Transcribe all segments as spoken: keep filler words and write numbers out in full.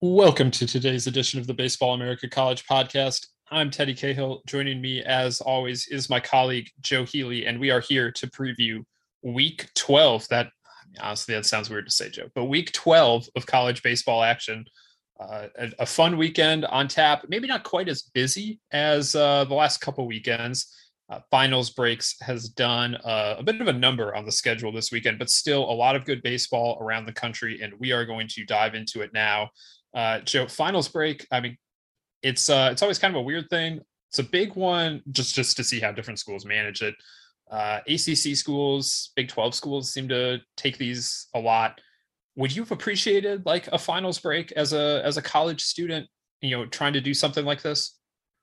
Welcome to today's edition of the Baseball America College Podcast. I'm Teddy Cahill. Joining me, as always, is my colleague Joe Healy, and we are here to preview Week twelve. That honestly, that sounds weird to say, Joe, but Week twelve of college baseball action. Uh, a, a fun weekend on tap. Maybe not quite as busy as uh, the last couple weekends. Uh, finals breaks has done uh, a bit of a number on the schedule this weekend, but still a lot of good baseball around the country, and we are going to dive into it now. Uh, Joe, finals break. I mean, it's uh, it's always kind of a weird thing. It's a big one just just to see how different schools manage it. Uh, A C C schools, Big twelve schools seem to take these a lot. Would you have appreciated like a finals break as a as a college student, you know, trying to do something like this?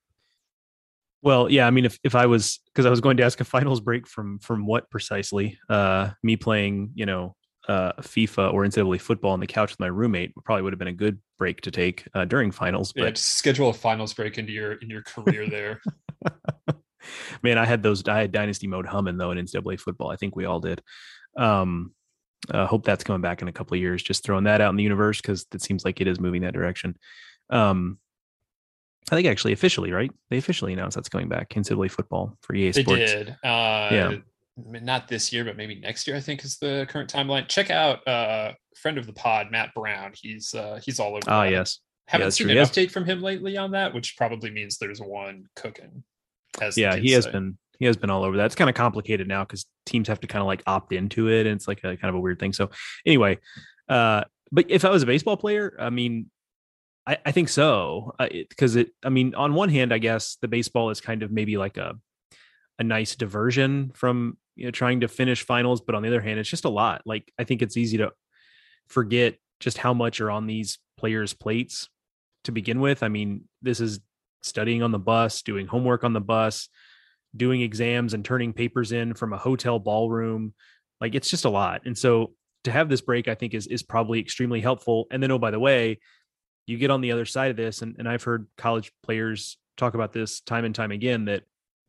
Well, yeah, I mean, if, if I was, because I was going to ask a finals break from from what precisely? Uh, me playing, you know, uh, FIFA or N C double A football on the couch with my roommate probably would have been a good break to take uh, during finals. Yeah, But just schedule a finals break into your in your career there. man, I had those. I had Dynasty mode humming though in N C double A football. I think we all did. Um, uh, hope that's coming back in a couple of years. Just throwing that out in the universe because it seems like it is moving that direction. Um, I think actually officially, right? They officially announced that's coming back. N C double A football for E A They Sports. did. Uh, Yeah. Not this year, but maybe next year, I think is the current timeline. Check out uh friend of the pod, Matt Brown. He's uh he's all over Ah, that. yes. Haven't Yeah, seen true. an Yes. update from him lately on that, which probably means there's one cooking, as the Yeah, kids he has say. been he has been all over that. It's kind of complicated now because teams have to kind of like opt into it, and it's like a kind of a weird thing. So anyway, uh, but if I was a baseball player, I mean, I, I think so because it, it. I mean, on one hand, I guess the baseball is kind of maybe like a a nice diversion from you know trying to finish finals, but on the other hand, it's just a lot. Like I think it's easy to forget just how much are on these players' plates to begin with. I mean, this is studying on the bus, doing homework on the bus, doing exams and turning papers in from a hotel ballroom. Like it's just a lot. And so to have this break, I think is is probably extremely helpful. And then, oh, by the way, you get on the other side of this, and, and I've heard college players talk about this time and time again, that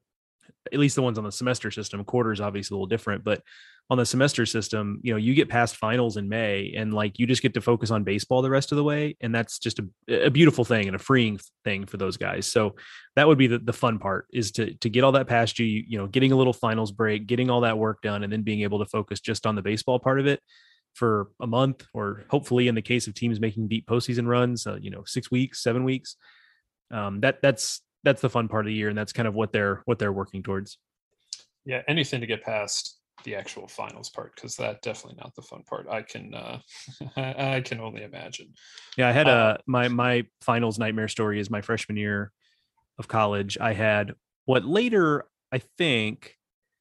at least the ones on the semester system, quarters obviously a little different, but on the semester system, you know, you get past finals in May and like you just get to focus on baseball the rest of the way. And that's just a, a beautiful thing and a freeing thing for those guys. So that would be the, the fun part, is to to get all that past you, you, you know, getting a little finals break, getting all that work done, and then being able to focus just on the baseball part of it for a month, or hopefully in the case of teams making deep postseason runs, uh, you know, six weeks, seven weeks. Um, that that's that's the fun part of the year, and that's kind of what they're what they're working towards. Yeah, anything to get past the actual finals part, because that definitely not the fun part. I can uh I can only imagine. Yeah, I had Uh, a my my finals nightmare story is my freshman year of college. I had what later I think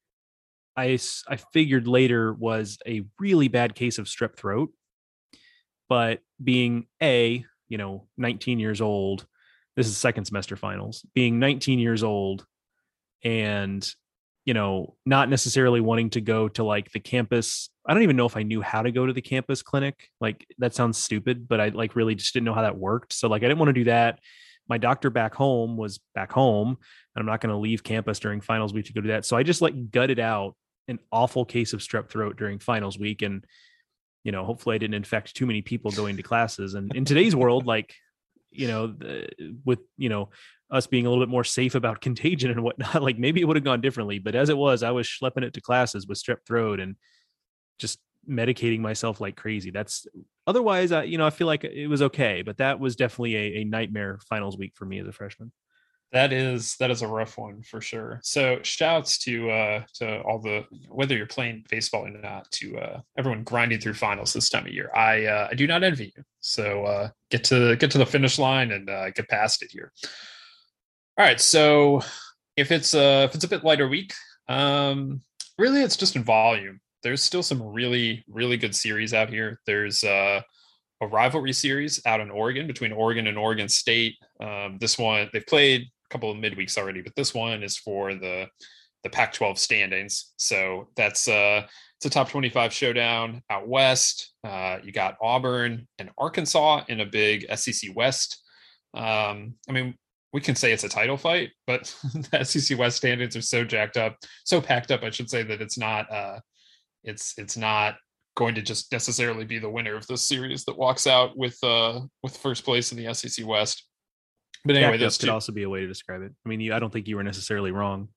I I figured later was a really bad case of strep throat, but being a you know nineteen years old, this is second semester finals, being nineteen years old and you know not necessarily wanting to go to like the campus. I don't even know if I knew how to go to the campus clinic. Like that sounds stupid, but I like really just didn't know how that worked. So like I didn't want to do that. My doctor back home was back home, and I'm not going to leave campus during finals week to go do that. So I just like gutted out an awful case of strep throat during finals week. And you know hopefully I didn't infect too many people going to classes. And in today's world, like you know, the, with, you know, us being a little bit more safe about contagion and whatnot, like maybe it would have gone differently, but as it was, I was schlepping it to classes with strep throat and just medicating myself like crazy. That's otherwise, I, you know, I feel like it was okay, but that was definitely a, a nightmare finals week for me as a freshman. That is that is a rough one for sure. So shouts to uh to all the, whether you're playing baseball or not, to uh everyone grinding through finals this time of year. I uh I do not envy you. So uh get to get to the finish line and uh get past it here. All right. So if it's uh if it's a bit lighter week, um really it's just in volume. There's still some really, really good series out here. There's uh a rivalry series out in Oregon between Oregon and Oregon State. Um, this one, they've played a couple of midweeks already, but this one is for the the Pac twelve standings. So that's uh, it's a top twenty-five showdown out west. Uh, you got Auburn and Arkansas in a big S E C West. Um, I mean, we can say it's a title fight, but the S E C West standings are so jacked up, so packed up, I should say, that it's not. Uh, it's it's not going to just necessarily be the winner of this series that walks out with uh with first place in the S E C West. But anyway, Jacked those up could two also be a way to describe it. I mean, you, I don't think you were necessarily wrong.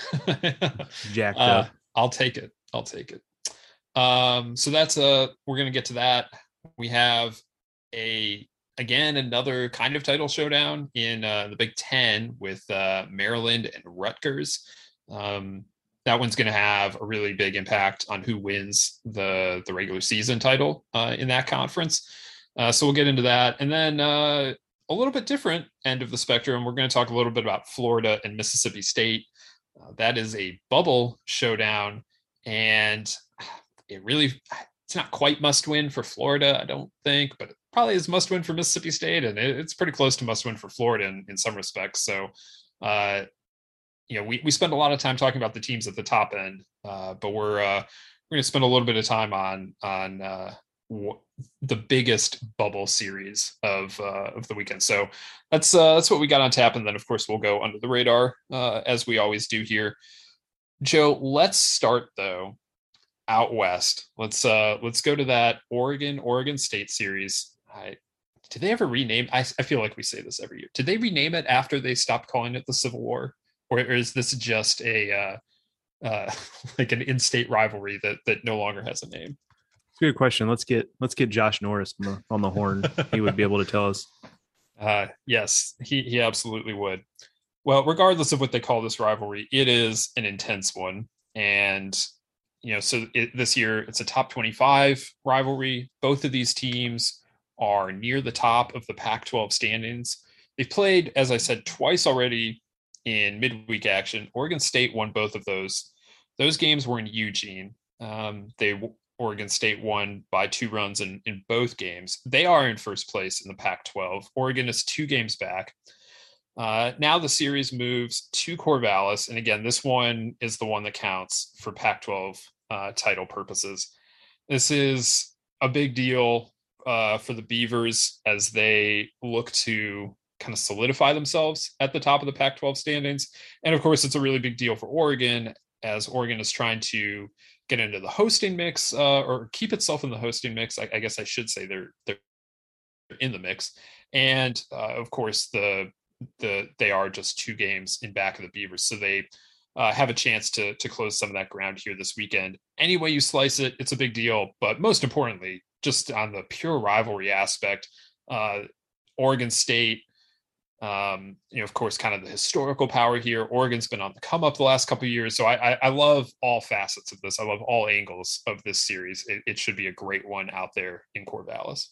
Jacked uh, up. I'll take it. I'll take it. Um, so that's uh we're gonna get to that. We have a again another kind of title showdown in uh, the Big Ten with uh, Maryland and Rutgers. Um, that one's going to have a really big impact on who wins the the regular season title uh, in that conference. Uh, so we'll get into that, and then uh, a little bit different end of the spectrum. We're going to talk a little bit about Florida and Mississippi State. Uh, that is a bubble showdown, and it really it's not quite must win for Florida, I don't think, but it probably is must win for Mississippi State, and it, it's pretty close to must win for Florida in, in some respects. So, uh, you know, we we spend a lot of time talking about the teams at the top end, uh, but we're uh, we're going to spend a little bit of time on on uh, w- the biggest bubble series of uh, of the weekend. So that's uh, that's what we got on tap, and then of course we'll go under the radar uh, as we always do here. Joe, let's start though out west. Let's uh let's go to that Oregon Oregon State series. I did they ever rename? I I feel like we say this every year. Did they rename it after they stopped calling it the Civil War, or is this just a uh, uh like an in-state rivalry that that no longer has a name? Good question. Let's get let's get Josh Norris on the, on the horn. He would be able to tell us. Uh, yes, he he absolutely would. Well, regardless of what they call this rivalry, it is an intense one, and you know, so it, this year it's a top twenty-five rivalry. Both of these teams are near the top of the Pac twelve standings. They've played, as I said, twice already in midweek action. Oregon State won both of those. Those games were in Eugene. Um, they Oregon State won by two runs in, in both games. They are in first place in the Pac twelve. Oregon is two games back. Uh, now the series moves to Corvallis. And again, this one is the one that counts for Pac twelve uh, title purposes. This is a big deal uh, for the Beavers as they look to kind of solidify themselves at the top of the Pac twelve standings. And of course, it's a really big deal for Oregon as Oregon is trying to get into the hosting mix uh, or keep itself in the hosting mix. I, I guess I should say they're they're in the mix. And uh, of course, the the they are just two games in back of the Beavers, so they uh, have a chance to to close some of that ground here this weekend. Any way you slice it, it's a big deal. But most importantly, just on the pure rivalry aspect, uh, Oregon State, um, you know, of course, kind of the historical power here. Oregon's been on the come up the last couple of years, so I, I, I love all facets of this. I love all angles of this series. It, it should be a great one out there in Corvallis.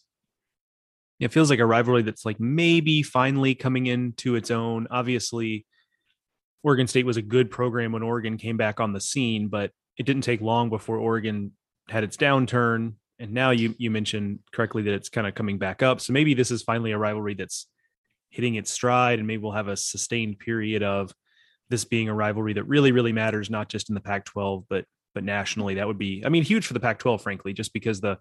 It feels like a rivalry that's like maybe finally coming into its own. Obviously, Oregon State was a good program when Oregon came back on the scene, but it didn't take long before Oregon had its downturn. And now you you mentioned correctly that it's kind of coming back up. So maybe this is finally a rivalry that's hitting its stride, and maybe we'll have a sustained period of this being a rivalry that really, really matters, not just in the Pac twelve, but but nationally. That would be, I mean, huge for the Pac twelve, frankly, just because the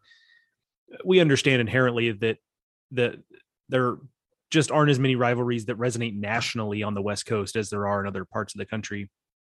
we understand inherently that that there just aren't as many rivalries that resonate nationally on the West Coast as there are in other parts of the country,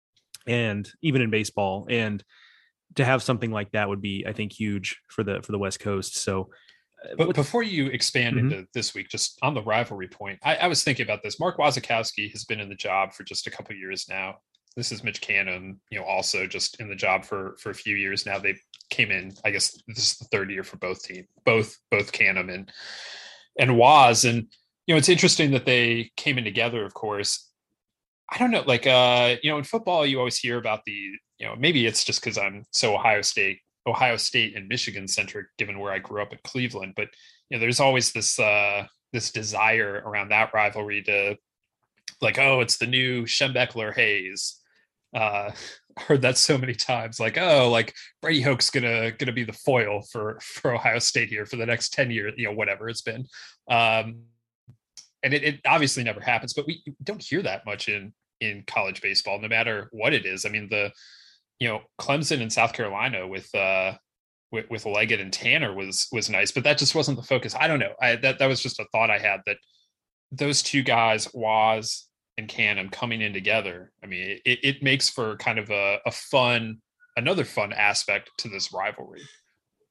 and even in baseball. And to have something like that would be, I think, huge for the for the West Coast. So, but what, before you expand mm-hmm. into this week, just on the rivalry point, I, I was thinking about this. Mark Wasikowski has been in the job for just a couple of years now. This is Mitch Canham, you know, also just in the job for for a few years now. They came in, I guess this is the third year for both teams, both both Canham and and Waz. And you know, it's interesting that they came in together, of course. I don't know, like, uh, you know, in football, you always hear about the, you know, maybe it's just because I'm so Ohio State, Ohio State and Michigan centric, given where I grew up in Cleveland. But, you know, there's always this, uh, this desire around that rivalry to like, oh, it's the new Schembechler Hayes. Uh, heard that so many times, like, oh, like Brady Hoke's gonna gonna be the foil for for Ohio State here for the next ten years, you know, whatever it's been. Um, and it, it obviously never happens, but we don't hear that much in in college baseball, no matter what it is. I mean, the you know, Clemson and South Carolina with uh with, with Leggett and Tanner was was nice, but that just wasn't the focus. I don't know. I that that was just a thought I had, that those two guys, Waz and Canham, coming in together, I mean, it, it makes for kind of a, a fun, another fun aspect to this rivalry.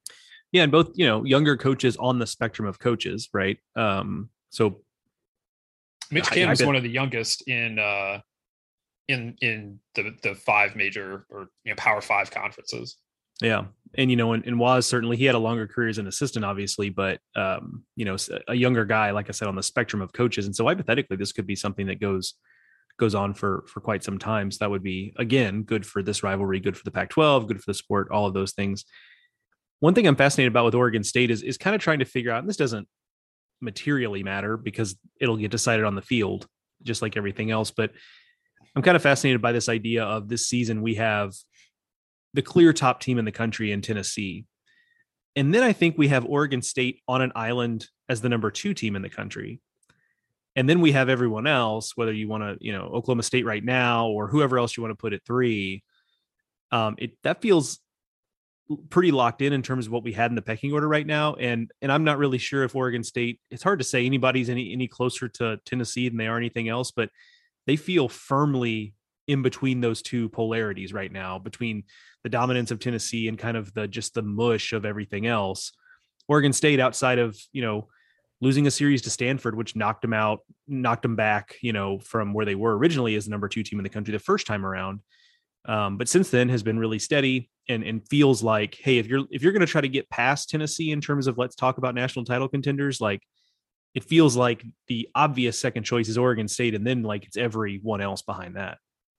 Yeah, and both, you know, younger coaches on the spectrum of coaches, right? Um, so Mitch I, I Cam's bet, one of the youngest in uh, in in the the five major or you know Power Five conferences. yeah, and you know, and, and Waz certainly he had a longer career as an assistant, obviously, but um, you know, a younger guy, like I said, on the spectrum of coaches, and so hypothetically, this could be something that goes goes on for for quite some time. So that would be again good for this rivalry, good for the Pac twelve, good for the sport, all of those things. One thing I'm fascinated about with Oregon State is is kind of trying to figure out, and this doesn't materially matter because it'll get decided on the field, just like everything else. But I'm kind of fascinated by this idea of this season we have the clear top team in the country in Tennessee. And then I think we have Oregon State on an island as the number two team in the country. And then we have everyone else, whether you want to, you know, Oklahoma State right now or whoever else you want to put at three. Um, it that feels pretty locked in in terms of what we had in the pecking order right now. And and I'm not really sure if Oregon State, it's hard to say anybody's any any closer to Tennessee than they are anything else, but they feel firmly in between those two polarities right now, between the dominance of Tennessee and kind of the just the mush of everything else. Oregon State, outside of, you know, losing a series to Stanford, which knocked them out, knocked them back, you know, from where they were originally as the number two team in the country the first time around. Um, but since then has been really steady and, and feels like, hey, if you're if you're going to try to get past Tennessee in terms of let's talk about national title contenders, like it feels like the obvious second choice is Oregon State, and then like it's everyone else behind that.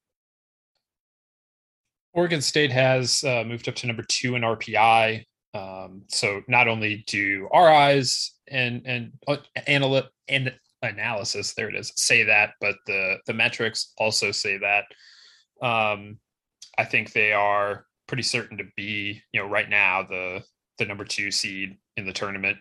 Oregon State has uh, moved up to number two in R P I. Um, so not only do our eyes and and uh, analy- and analysis, there it is, say that, but the the metrics also say that. Um, I think they are pretty certain to be, you know, right now the the number two seed in the tournament.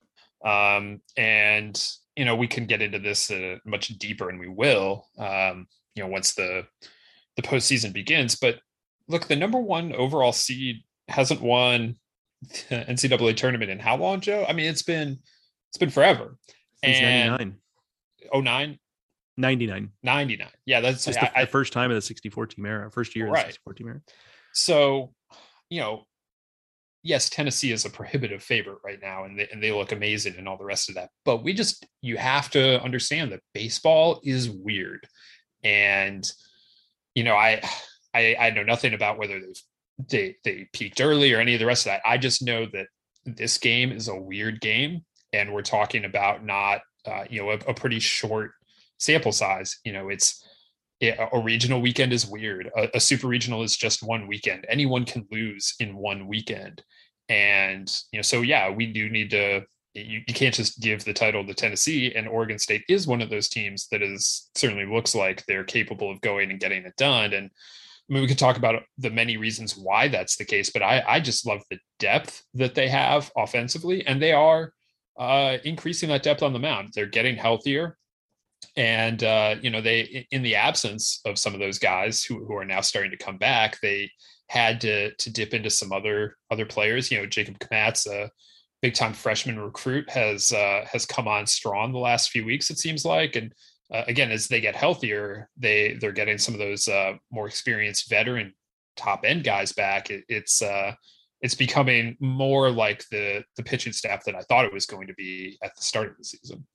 Um, and you know, we can get into this uh, much deeper, and we will, um, you know, once the the postseason begins. But look, the number one overall seed hasn't won the N C double A tournament in how long, Joe? I mean, it's been it's been forever. Since And ninety-nine. oh nine ninety-nine. ninety-nine. Yeah, that's just I, the, I, the first time of the sixty-four team era, first year of the right. sixty-four team era. So, you know, yes, Tennessee is a prohibitive favorite right now, and they, and they look amazing and all the rest of that. But we just, you have to understand that baseball is weird. And, you know, I, I, I know nothing about whether they've, they, they peaked early or any of the rest of that. I just know that this game is a weird game. And we're talking about not, uh, you know, a, a pretty short sample size. You know, it's, a regional weekend is weird. A, a super regional is just one weekend. Anyone can lose in one weekend. And, you know, so yeah, we do need to, you, you can't just give the title to Tennessee, and Oregon State is one of those teams that is certainly looks like they're capable of going and getting it done. And I mean, we could talk about the many reasons why that's the case, but I, I just love the depth that they have offensively, and they are uh, increasing that depth on the mound. They're getting healthier. And, uh, you know, they, in the absence of some of those guys who, who are now starting to come back, they had to to dip into some other other players. You know, Jacob Kmatz, a big time freshman recruit, has uh, has come on strong the last few weeks, it seems like. And uh, again, as they get healthier, they they're getting some of those uh, more experienced veteran top end guys back. It, it's uh, it's becoming more like the the pitching staff that I thought it was going to be at the start of the season.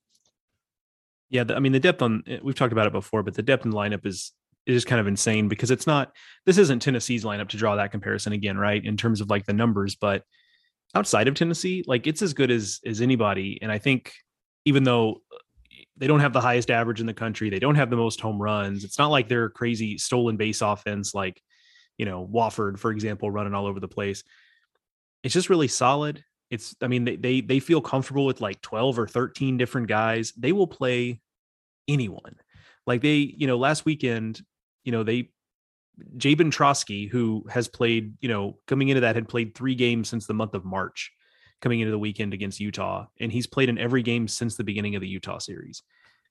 Yeah, I mean, the depth on, we've talked about it before, but the depth in the lineup is is kind of insane because it's not, this isn't Tennessee's lineup to draw that comparison again, right? In terms of like the numbers, but outside of Tennessee, like it's as good as as anybody. And I think even though they don't have the highest average in the country, they don't have the most home runs, it's not like they're crazy stolen base offense like, you know, Wofford, for example, running all over the place. It's just really solid. It's, I mean, they, they, they feel comfortable with like twelve or thirteen different guys. They will play anyone. Like they, you know, last weekend, you know, they, Jabin Trotsky, who has played, you know, coming into that had played three games since the month of March, coming into the weekend against Utah. And he's played in every game since the beginning of the Utah series.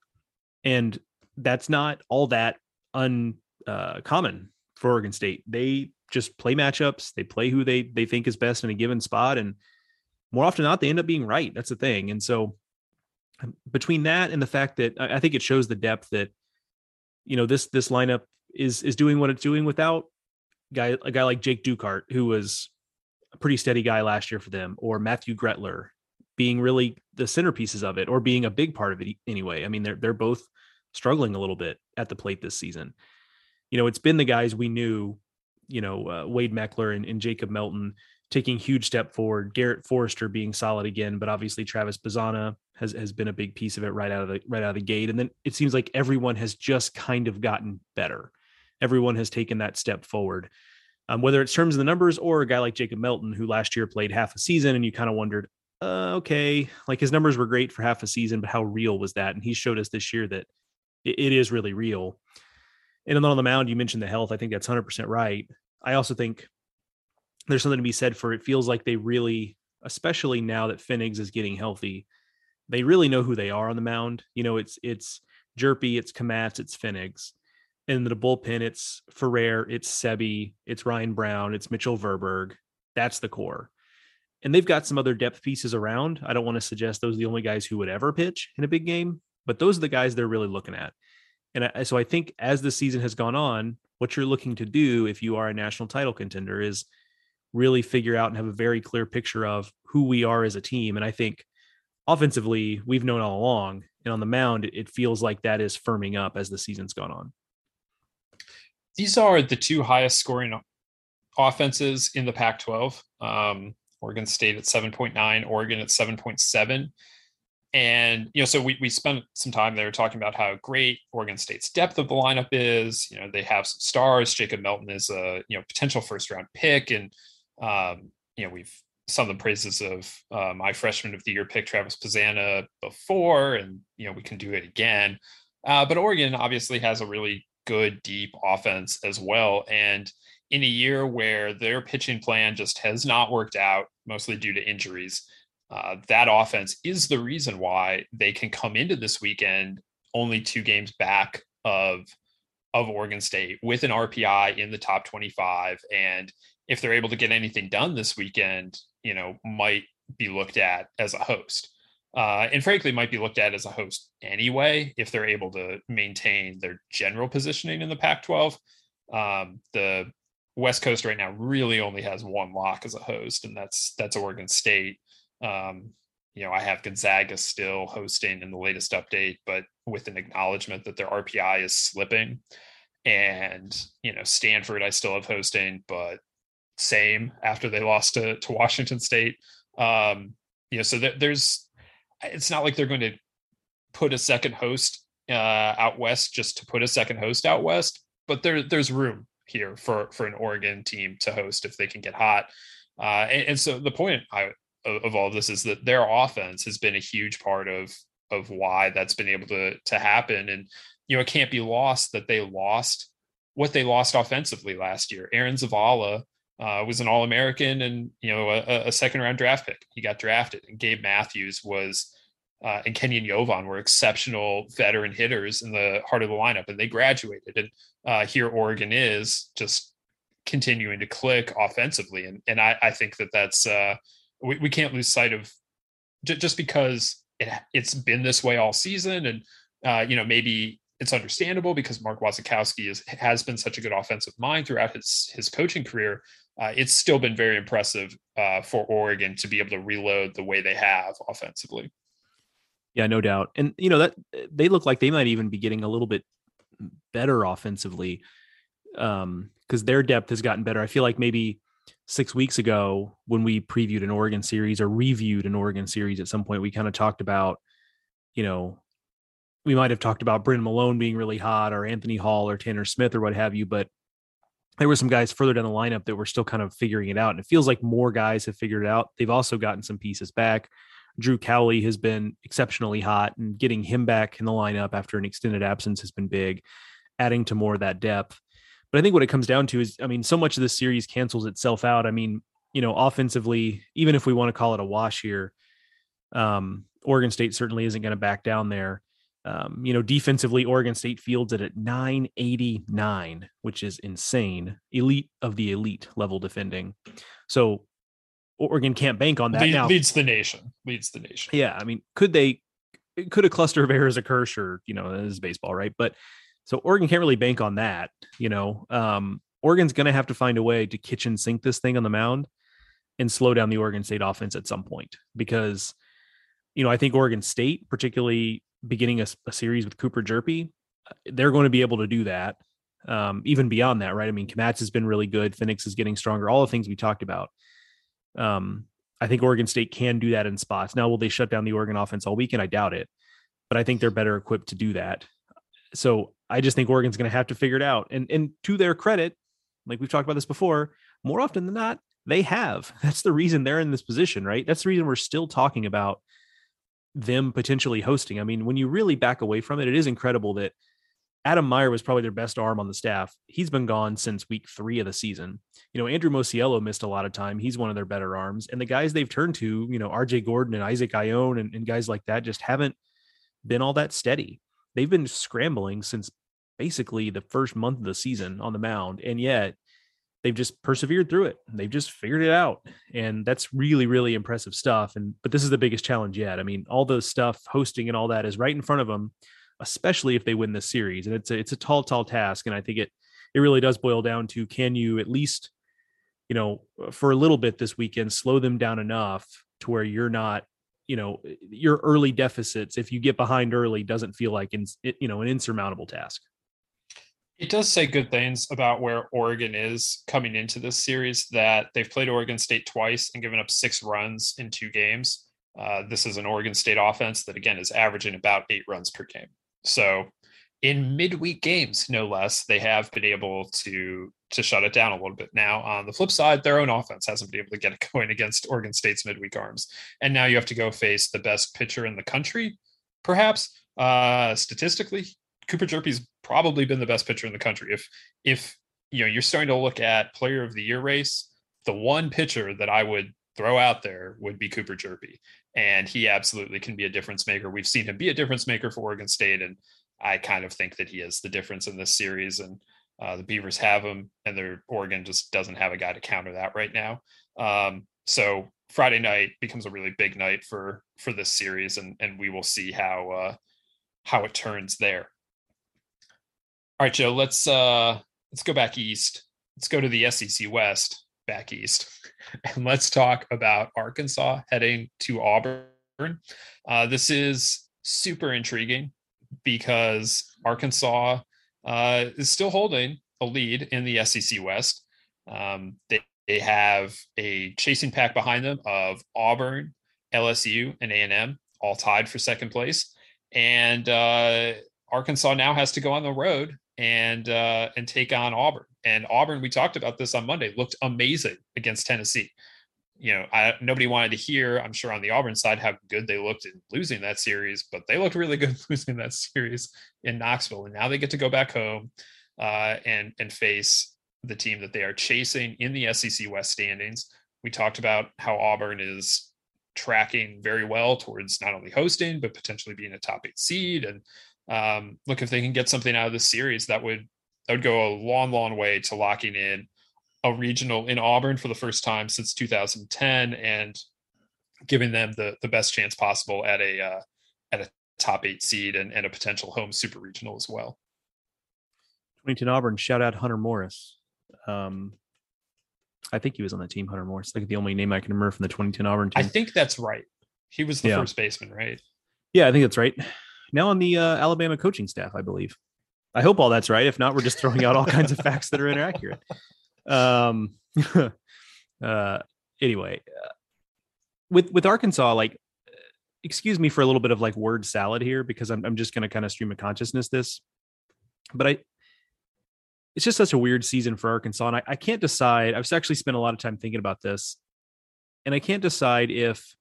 And that's not all that uncommon uh, for Oregon State. They just play matchups. They play who they, they think is best in a given spot. And more often than not, they end up being right. That's the thing. And so between that and the fact that I think it shows the depth that, you know, this, this lineup is, is doing what it's doing without guy, a guy like Jake Dukart, who was a pretty steady guy last year for them, or Matthew Gretler being really the centerpieces of it, or being a big part of it anyway. I mean, they're they're both struggling a little bit at the plate this season. You know, it's been the guys we knew, you know, uh, Wade Meckler and, and Jacob Melton taking huge step forward, Garrett Forrester being solid again, but obviously Travis Bazzana has, has been a big piece of it right out of the, right out of the gate. And then it seems like everyone has just kind of gotten better. Everyone has taken that step forward, um, whether it's terms of the numbers or a guy like Jacob Melton, who last year played half a season and you kind of wondered, uh, okay, like his numbers were great for half a season, but how real was that? And he showed us this year that it, it is really real. And then on the mound, you mentioned the health. I think that's one hundred percent right. I also think there's something to be said for, it feels like they really, especially now that Pfennigs is getting healthy, they really know who they are on the mound. You know, it's it's Jerpy, it's Kmatz, it's Pfennigs. And the bullpen, it's Ferrer, it's Sebi, it's Ryan Brown, it's Mitchell Verberg. That's the core. And they've got some other depth pieces around. I don't want to suggest those are the only guys who would ever pitch in a big game, but those are the guys they're really looking at. And I, so I think as the season has gone on, what you're looking to do if you are a national title contender is really figure out and have a very clear picture of who we are as a team. And I think offensively, we've known all along. And on the mound, it feels like that is firming up as the season's gone on. These are the two highest scoring offenses in the Pac twelve. Um, Oregon State at seven point nine, Oregon at seven point seven. And, you know, so we, we spent some time there talking about how great Oregon State's depth of the lineup is. You know, they have some stars. Jacob Melton is a, you know, potential first round pick. And, um, you know, we've sung the praises of uh, my freshman of the year pick, Travis Bazzana, before, and, you know, we can do it again. Uh, but Oregon obviously has a really good, deep offense as well. And in a year where their pitching plan just has not worked out, mostly due to injuries, Uh, that offense is the reason why they can come into this weekend only two games back of of Oregon State with an R P I in the top twenty-five. And if they're able to get anything done this weekend, you know, might be looked at as a host. Uh, and frankly, might be looked at as a host anyway, if they're able to maintain their general positioning in the Pac twelve. Um, the West Coast right now really only has one lock as a host, and that's that's Oregon State. Um, you know, I have Gonzaga still hosting in the latest update, but with an acknowledgement that their R P I is slipping. And, you know, Stanford, I still have hosting, but same after they lost to, to Washington State. Um, you know, so th- there's, it's not like they're going to put a second host uh, out West just to put a second host out West, but there, there's room here for, for an Oregon team to host if they can get hot. Uh, and, and so the point I, of all of this is that their offense has been a huge part of of why that's been able to to happen. And, you know, it can't be lost that they lost what they lost offensively last year. Aaron Zavala uh, was an All-American and, you know, a, a second round draft pick. He got drafted, and Gabe Matthews was uh, and Kenyon Yovan were exceptional veteran hitters in the heart of the lineup, and they graduated. And uh, here Oregon is just continuing to click offensively. And, and I, I think that that's uh, We, we can't lose sight of j- just because it, it's been this way all season. And, uh, you know, maybe it's understandable because Mark Wasikowski is, has been such a good offensive mind throughout his, his coaching career. Uh, it's still been very impressive uh, for Oregon to be able to reload the way they have offensively. Yeah, no doubt. And, you know, that they look like they might even be getting a little bit better offensively um, because their depth has gotten better. I feel like maybe six weeks ago when we previewed an Oregon series or reviewed an Oregon series at some point, we kind of talked about, you know, we might have talked about Brennan Malone being really hot or Anthony Hall or Tanner Smith or what have you, but there were some guys further down the lineup that were still kind of figuring it out. And it feels like more guys have figured it out. They've also gotten some pieces back. Drew Cowley has been exceptionally hot, and getting him back in the lineup after an extended absence has been big, adding to more of that depth. But I think what it comes down to is, I mean, so much of this series cancels itself out. I mean, you know, offensively, even if we want to call it a wash here, um, Oregon State certainly isn't going to back down there. Um, you know, defensively, Oregon State fields it at nine eighty-nine, which is insane. Elite of the elite level defending. So Oregon can't bank on that. Lead, now leads the nation, leads the nation. Yeah. I mean, could they, could a cluster of errors occur? Sure. You know, this is baseball, right? But so Oregon can't really bank on that. You know, um, Oregon's going to have to find a way to kitchen sink this thing on the mound. and slow down the Oregon State offense at some point, because, you know, I think Oregon State, particularly beginning a, a series with Cooper Jerpy, they're going to be able to do that. Um, even beyond that, right? I mean, Kmatz has been really good. Phoenix is getting stronger. All the things we talked about. Um, I think Oregon State can do that in spots. Now, will they shut down the Oregon offense all weekend? I doubt it, but I think they're better equipped to do that. So I just think Oregon's going to have to figure it out. And and to their credit, like we've talked about this before, more often than not, they have. That's the reason they're in this position, right? That's the reason we're still talking about them potentially hosting. I mean, when you really back away from it, it is incredible that Adam Meyer was probably their best arm on the staff. He's been gone since week three of the season. You know, Andrew Mosiello missed a lot of time. He's one of their better arms. And the guys they've turned to, you know, R J Gordon and Isaac Ione and, and guys like that just haven't been all that steady. They've been scrambling since basically the first month of the season on the mound. And yet they've just persevered through it. They've just figured it out. And that's really, really impressive stuff. And, but this is the biggest challenge yet. I mean, all the stuff, hosting and all that is right in front of them, especially if they win this series. And it's a, it's a tall, tall task. And I think it, it really does boil down to, can you at least, you know, for a little bit this weekend, slow them down enough to where you're not, you know, your early deficits, if you get behind early, doesn't feel like, in, you know, an insurmountable task. It does say good things about where Oregon is coming into this series, that they've played Oregon State twice and given up six runs in two games. Uh, this is an Oregon State offense that, again, is averaging about eight runs per game. So in midweek games, no less, they have been able to to shut it down a little bit. Now, on the flip side, their own offense hasn't been able to get it going against Oregon State's midweek arms. And now you have to go face the best pitcher in the country, perhaps. Uh, statistically, Cooper Jerpy's probably been the best pitcher in the country. If, if you know, you're starting to look at player of the year race, the one pitcher that I would throw out there would be Cooper Jerpy. And he absolutely can be a difference maker. We've seen him be a difference maker for Oregon State. And I kind of think that he is the difference in this series. And uh, the Beavers have him, and their Oregon just doesn't have a guy to counter that right now. Um, so Friday night becomes a really big night for, for this series. And, and we will see how, uh, how it turns there. All right, Joe, let's, uh, let's go back east. Let's go to the S E C West, back east. And let's talk about Arkansas heading to Auburn. Uh, this is super intriguing because Arkansas uh, is still holding a lead in the S E C West. Um, they, they have a chasing pack behind them of Auburn, L S U, and A and M, all tied for second place. And uh, Arkansas now has to go on the road and uh, and take on Auburn. And Auburn, we talked about this on Monday, looked amazing against Tennessee. You know, I, nobody wanted to hear, I'm sure, on the Auburn side, how good they looked in losing that series, but they looked really good losing that series in Knoxville. And now they get to go back home uh, and and face the team that they are chasing in the S E C West standings. We talked about how Auburn is tracking very well towards not only hosting, but potentially being a top eight seed. And um, look, if they can get something out of this series, that would that would go a long, long way to locking in a regional in Auburn for the first time since two thousand ten and giving them the, the best chance possible at a uh, at a top eight seed and, and a potential home super regional as well. twenty ten Auburn, shout out Hunter Morris. Um, I think he was on the team, Hunter Morris. Like the only name I can remember from the twenty ten Auburn team. I think that's right. He was the yeah. first baseman, right? Yeah, I think that's right. Now on the uh, Alabama coaching staff, I believe. I hope all that's right. If not, we're just throwing out all kinds of facts that are inaccurate. Um, uh, anyway, uh, with, with Arkansas, like, excuse me for a little bit of like word salad here, because I'm, I'm just going to kind of stream of consciousness this, but I, it's just such a weird season for Arkansas. And I, I can't decide. I've actually spent a lot of time thinking about this, and I can't decide if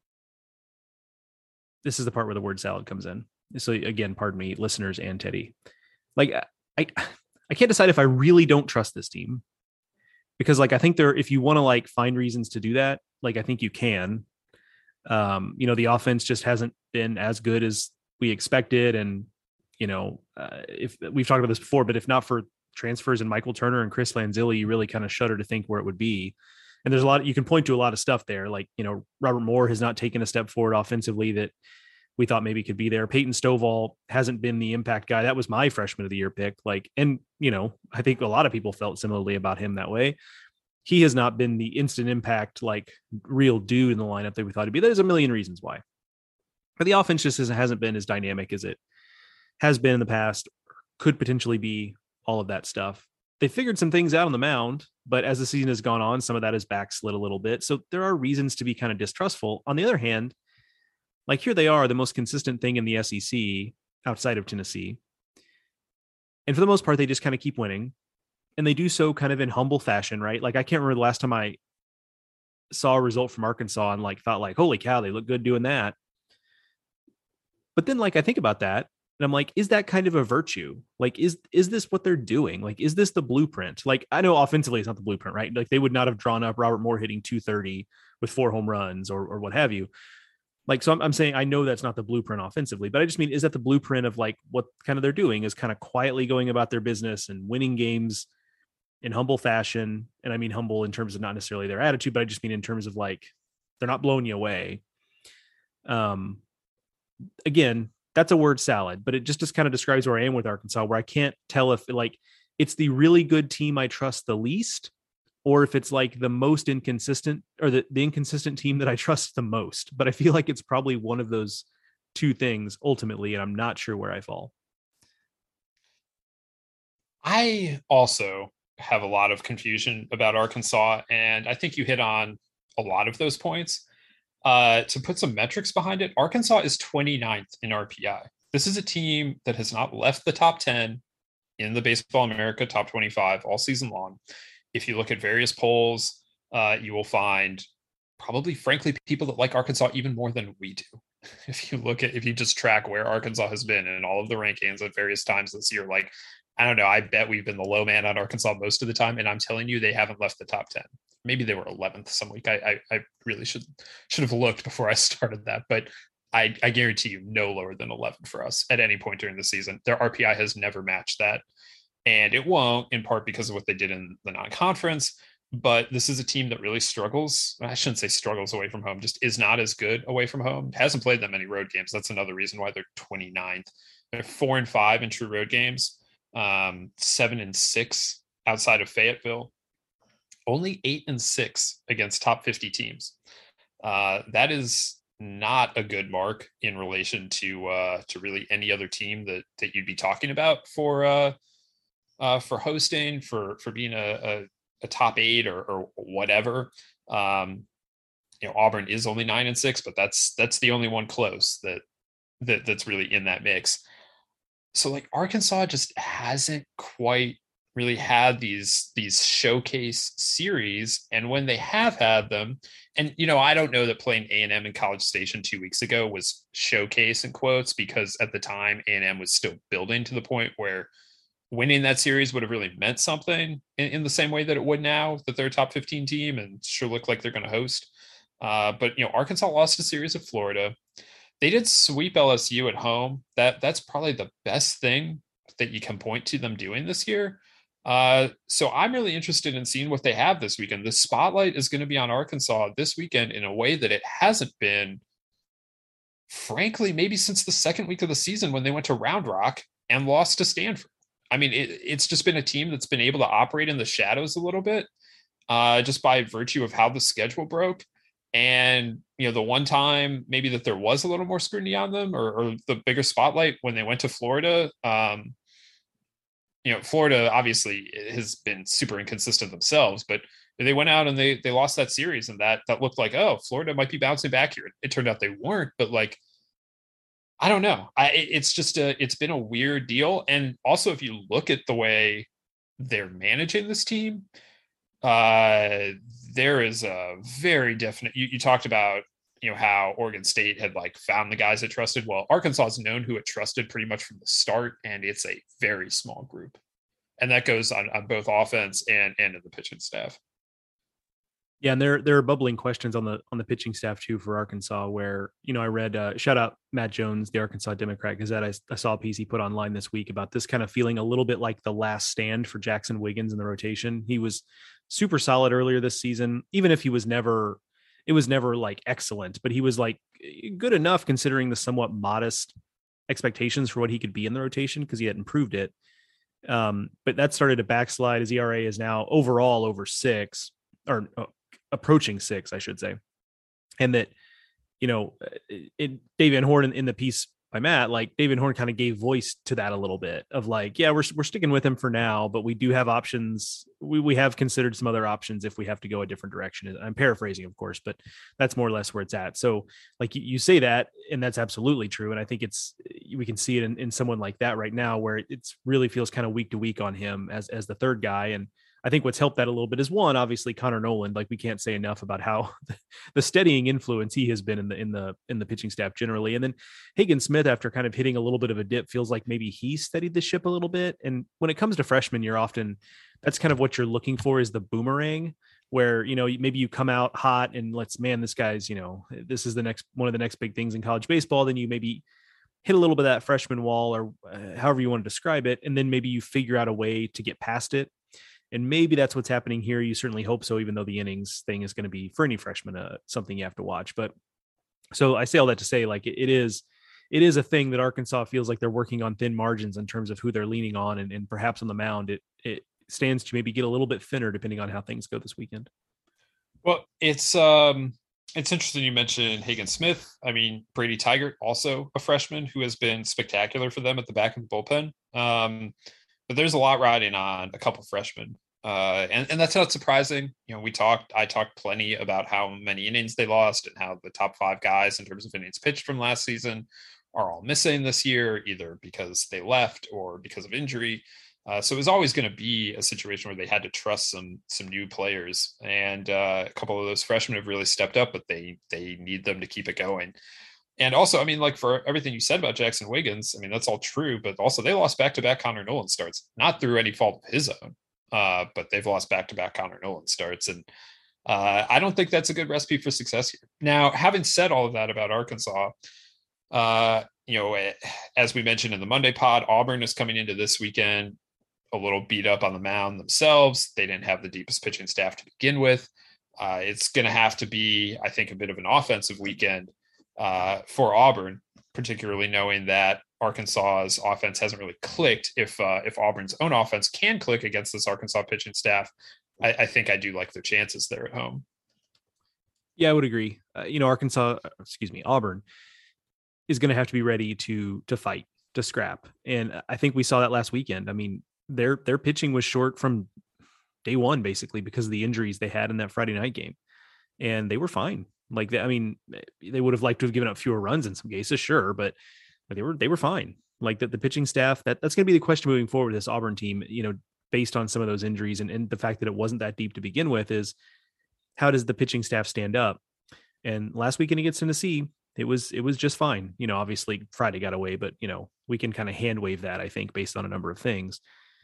this is the part where the word salad comes in. So again, pardon me, listeners and Teddy. Like I, I can't decide if I really don't trust this team, because like, I think there, if you want to like find reasons to do that, like, I think you can, um, you know, the offense just hasn't been as good as we expected. And, you know, uh, if we've talked about this before, but if not for transfers and Michael Turner and Chris Lanzilli, you really kind of shudder to think where it would be. And there's a lot, you can point to a lot of stuff there. Like, you know, Robert Moore has not taken a step forward offensively that we thought maybe could be there. Peyton Stovall hasn't been the impact guy. That was my freshman of the year pick. Like, and, you know, I think a lot of people felt similarly about him that way. he has not been the instant impact, like real dude in the lineup that we thought he'd be. There's a million reasons why. But the offense just hasn't been as dynamic as it has been in the past, could potentially be all of that stuff. They figured some things out on the mound, but as the season has gone on, some of that has backslid a little bit. So there are reasons to be kind of distrustful. On the other hand, like here they are, the most consistent thing in the S E C outside of Tennessee. And for the most part, they just kind of keep winning. And they do so kind of in humble fashion, right? Like I can't remember the last time I saw a result from Arkansas and like thought like, holy cow, they look good doing that. But then like I think about that and I'm like, is that kind of a virtue? Like, is is this what they're doing? Like, is this the blueprint? Like, I know offensively it's not the blueprint, right? Like they would not have drawn up Robert Moore hitting two thirty with four home runs or or what have you. Like, so I'm, I'm saying I know that's not the blueprint offensively, but I just mean, is that the blueprint of like what kind of they're doing is kind of quietly going about their business and winning games in humble fashion. And I mean humble in terms of not necessarily their attitude, but I just mean in terms of like they're not blowing you away. Um, again, that's a word salad, but it just, just kind of describes where I am with Arkansas, where I can't tell if like it's the really good team I trust the least, or if it's like the most inconsistent or the, the inconsistent team that I trust the most. But I feel like it's probably one of those two things ultimately, and I'm not sure where I fall. I also have a lot of confusion about Arkansas, and I think you hit on a lot of those points. Uh, to put some metrics behind it, Arkansas is twenty-ninth in R P I. This is a team that has not left the top ten in the Baseball America top twenty-five all season long. If you look at various polls, uh, you will find probably, frankly, people that like Arkansas even more than we do. If you look at, if you just track where Arkansas has been in all of the rankings at various times this year, like, I don't know, I bet we've been the low man on Arkansas most of the time. And I'm telling you, they haven't left the top ten. Maybe they were eleventh some week. I, I, I really should, should have looked before I started that, but I, I guarantee you no lower than eleven for us at any point during the season. Their R P I has never matched that. And it won't, in part because of what they did in the non-conference. But this is a team that really struggles. I shouldn't say struggles away from home, just is not as good away from home. Hasn't played that many road games. That's another reason why they're twenty-ninth. They're four and five in true road games, um, seven and six outside of Fayetteville, only eight and six against top fifty teams. Uh, that is not a good mark in relation to uh, to really any other team that that you'd be talking about for uh, uh, for hosting, for for being a, a a top eight or, or whatever. Um, you know, Auburn is only nine and six, but that's, that's the only one close that, that that's really in that mix. So like Arkansas just hasn't quite really had these, these showcase series. And when they have had them, and, you know, I don't know that playing A and M in College Station two weeks ago was showcase in quotes, because at the time A and M was still building to the point where winning that series would have really meant something in, in the same way that it would now that they're a top fifteen team and sure look like they're going to host. Uh, but, you know, Arkansas lost a series of Florida. They did sweep L S U at home. That That's probably the best thing that you can point to them doing this year. Uh, so I'm really interested in seeing what they have this weekend. The spotlight is going to be on Arkansas this weekend in a way that it hasn't been, frankly, maybe since the second week of the season when they went to Round Rock and lost to Stanford. I mean, it, it's just been a team that's been able to operate in the shadows a little bit, uh, just by virtue of how the schedule broke. And, you know, the one time maybe that there was a little more scrutiny on them, or, or the bigger spotlight when they went to Florida. Um, you know, Florida obviously has been super inconsistent themselves, but they went out and they they lost that series, and that that looked like, oh, Florida might be bouncing back here. It turned out they weren't, but like, I don't know. I, it's just a, it's been a weird deal. And also, if you look at the way they're managing this team, uh, there is a very definite, you, you talked about, you know, how Oregon State had like found the guys it trusted. Well, Arkansas has known who it trusted pretty much from the start, and it's a very small group. And that goes on, on both offense and, and in the pitching staff. Yeah, and there there are bubbling questions on the on the pitching staff too for Arkansas, where, you know, I read uh, shout out Matt Jones, the Arkansas Democrat Gazette. I, I saw a piece he put online this week about this kind of feeling a little bit like the last stand for Jackson Wiggins in the rotation. He was super solid earlier this season, even if he was never, it was never like excellent, but he was like good enough considering the somewhat modest expectations for what he could be in the rotation because he had improved it. Um, but that started to backslide. His E R A is now overall over six. or uh, approaching six, I should say. And that, you know, it, Dave Van Horn in, in the piece by Matt, like Dave Van Horn kind of gave voice to that a little bit of like, yeah, we're, we're sticking with him for now, but we do have options. We, we have considered some other options if we have to go a different direction. I'm paraphrasing, of course, but that's more or less where it's at. So like you, you say that, and that's absolutely true. And I think it's, we can see it in, in someone like that right now, where it's really feels kind of week to week on him as, as the third guy. And I think what's helped that a little bit is one, obviously Connor Noland. Like we can't say enough about how the steadying influence he has been in the in the in the pitching staff generally. And then Hagen Smith, after kind of hitting a little bit of a dip, feels like maybe he steadied the ship a little bit. And when it comes to freshmen, you're often that's kind of what you're looking for is the boomerang, where you know maybe you come out hot and let's man, this guy's you know this is the next one of the next big things in college baseball. Then you maybe hit a little bit of that freshman wall, or uh, however you want to describe it, and then maybe you figure out a way to get past it. And maybe that's what's happening here. You certainly hope so, even though the innings thing is going to be for any freshman uh, something you have to watch. But so I say all that to say, like it, it is, it is a thing that Arkansas feels like they're working on thin margins in terms of who they're leaning on, and, and perhaps on the mound, it it stands to maybe get a little bit thinner depending on how things go this weekend. Well, it's um, it's interesting you mentioned Hagen Smith. I mean, Brady Tigert, also a freshman who has been spectacular for them at the back of the bullpen. Um, But there's a lot riding on a couple freshmen. Uh, and, and that's not surprising. You know, we talked, I talked plenty about how many innings they lost and how the top five guys in terms of innings pitched from last season are all missing this year, either because they left or because of injury. Uh, so it was always going to be a situation where they had to trust some, some new players. And uh, a couple of those freshmen have really stepped up, but they, they need them to keep it going. And also, I mean, like for everything you said about Jackson Wiggins, I mean, that's all true, but also they lost back-to-back Connor Noland starts, not through any fault of his own, uh, but they've lost back-to-back Connor Noland starts. And uh, I don't think that's a good recipe for success here. Now, having said all of that about Arkansas, uh, you know, as we mentioned in the Monday pod, Auburn is coming into this weekend a little beat up on the mound themselves. They didn't have the deepest pitching staff to begin with. Uh, it's going to have to be, I think, a bit of an offensive weekend Uh, for Auburn, particularly knowing that Arkansas's offense hasn't really clicked. If uh, if Auburn's own offense can click against this Arkansas pitching staff, I, I think I do like their chances there at home. Yeah, I would agree. Uh, you know, Arkansas, excuse me, Auburn is going to have to be ready to to fight, to scrap, and I think we saw that last weekend. I mean, their their pitching was short from day one, basically because of the injuries they had in that Friday night game, and they were fine. Like, I mean, they would have liked to have given up fewer runs in some cases, sure, but they were they were fine. Like that, the pitching staff, that that's going to be the question moving forward. This Auburn team, you know, based on some of those injuries and, and the fact that it wasn't that deep to begin with, is how does the pitching staff stand up? And last weekend against Tennessee, it was it was just fine. You know, obviously Friday got away, but you know, we can kind of hand wave that, I think, based on a number of things.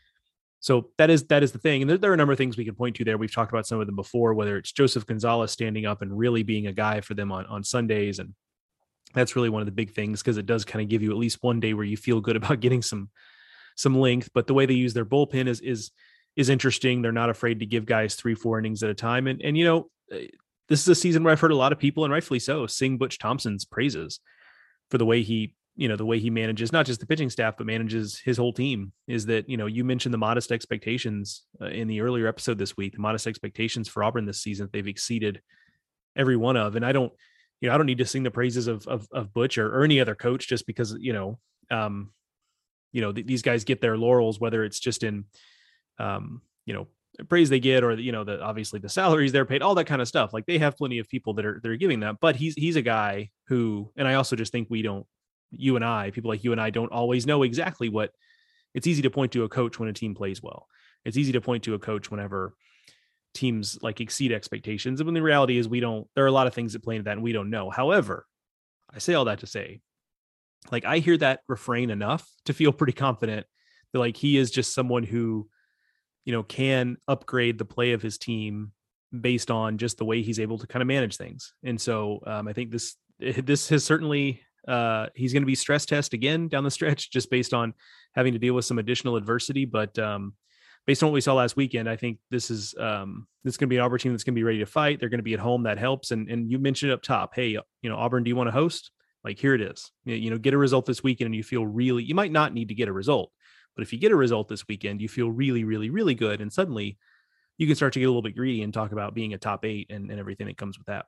So that is that is the thing. And there, there are a number of things we can point to there. We've talked about some of them before, whether it's Joseph Gonzalez standing up and really being a guy for them on, on Sundays. And that's really one of the big things, because it does kind of give you at least one day where you feel good about getting some some length. But the way they use their bullpen is is is interesting. They're not afraid to give guys three, four innings at a time. And, and you know, this is a season where I've heard a lot of people, and rightfully so, sing Butch Thompson's praises for the way he you know, the way he manages not just the pitching staff, but manages his whole team. Is that, you know, you mentioned the modest expectations uh, in the earlier episode this week, the modest expectations for Auburn this season, they've exceeded every one of. And I don't, you know, I don't need to sing the praises of, of, of Butch or, or any other coach just because, you know, um, you know, th- these guys get their laurels, whether it's just in, um, you know, praise they get, or, you know, the, obviously the salaries they're paid, all that kind of stuff. Like they have plenty of people that are, that are giving that, but he's, he's a guy who, and I also just think we don't, you and I, people like you and I don't always know exactly what. It's easy to point to a coach when a team plays well. It's easy to point to a coach whenever teams like exceed expectations. And when the reality is we don't, there are a lot of things that play into that and we don't know. However, I say all that to say, like, I hear that refrain enough to feel pretty confident that like he is just someone who, you know, can upgrade the play of his team based on just the way he's able to kind of manage things. And so um, I think this, this has certainly, Uh, he's going to be stress test again down the stretch, just based on having to deal with some additional adversity. But um, based on what we saw last weekend, I think this is um, this is going to be an Auburn team that's going to be ready to fight. They're going to be at home. That helps. And and you mentioned up top, hey, you know, Auburn, do you want to host? Like, here it is. You, you know, get a result this weekend, and you feel really. You might not need to get a result, but if you get a result this weekend, you feel really, really, really good. And suddenly, you can start to get a little bit greedy and talk about being a top eight and, and everything that comes with that.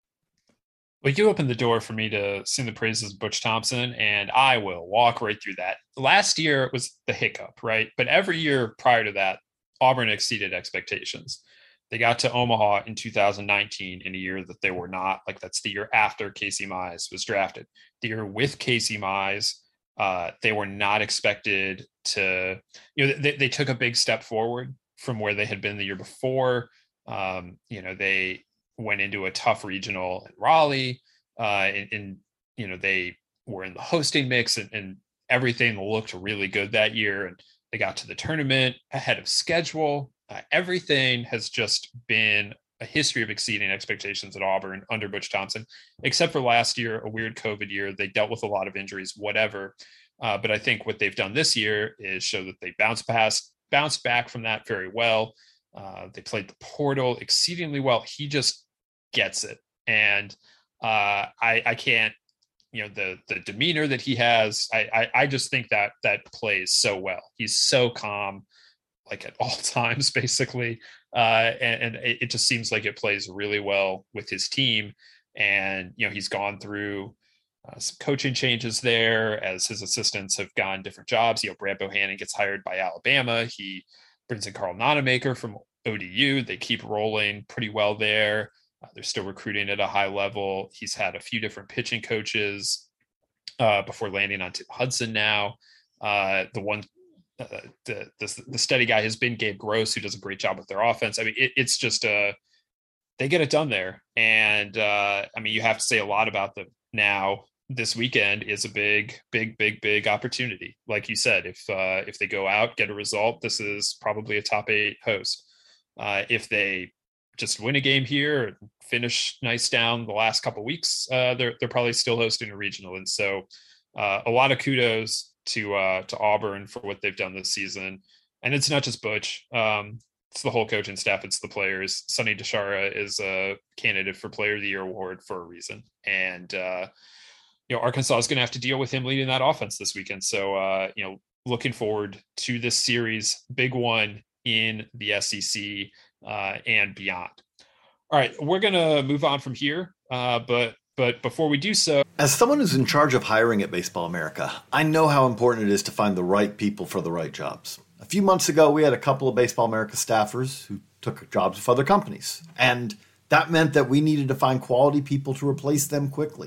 Well, you opened the door for me to sing the praises of Butch Thompson, and I will walk right through that. Last year was the hiccup, right? But every year prior to that, Auburn exceeded expectations. They got to Omaha in two thousand nineteen in a year that they were not, like that's the year after Casey Mize was drafted. The year with Casey Mize, uh, they were not expected to, you know, they, they took a big step forward from where they had been the year before. Um, you know, they went into a tough regional in Raleigh, uh, and, and, you know, they were in the hosting mix and, and everything looked really good that year. And they got to the tournament ahead of schedule. Uh, everything has just been a history of exceeding expectations at Auburn under Butch Thompson, except for last year, a weird COVID year. They dealt with a lot of injuries, whatever. Uh, but I think what they've done this year is show that they bounced past, bounced back from that very well. Uh, they played the portal exceedingly well. He just gets it. And uh, I, I can't, you know, the the demeanor that he has, I, I I just think that that plays so well. He's so calm, like at all times, basically. Uh, and, and it just seems like it plays really well with his team. And, you know, he's gone through uh, some coaching changes there as his assistants have gone different jobs. You know, Brad Bohannon gets hired by Alabama. He brings in Carl Nonemaker from O D U. They keep rolling pretty well there. Uh, they're still recruiting at a high level. He's had a few different pitching coaches uh, before landing on Tip Hudson now. Uh, the one, uh, the, the the steady guy has been Gabe Gross, who does a great job with their offense. I mean, it, it's just a, they get it done there. And uh, I mean, you have to say a lot about them now. This weekend is a big, big, big, big opportunity. Like you said, if uh, if they go out, get a result, this is probably a top eight host. Uh, if they just win a game here, finish nice down the last couple of weeks, uh, they're they're probably still hosting a regional. And so uh, a lot of kudos to uh, to Auburn for what they've done this season. And it's not just Butch. Um, it's the whole coaching staff. It's the players. Sonny DeShara is a candidate for Player of the Year award for a reason. And, uh, you know, Arkansas is going to have to deal with him leading that offense this weekend. So, uh, you know, looking forward to this series, big one in the S E C uh, and beyond. All right, we're going to move on from here. Uh, but but before we do so. As someone who's in charge of hiring at Baseball America, I know how important it is to find the right people for the right jobs. A few months ago, we had a couple of Baseball America staffers who took jobs with other companies. And that meant that we needed to find quality people to replace them quickly.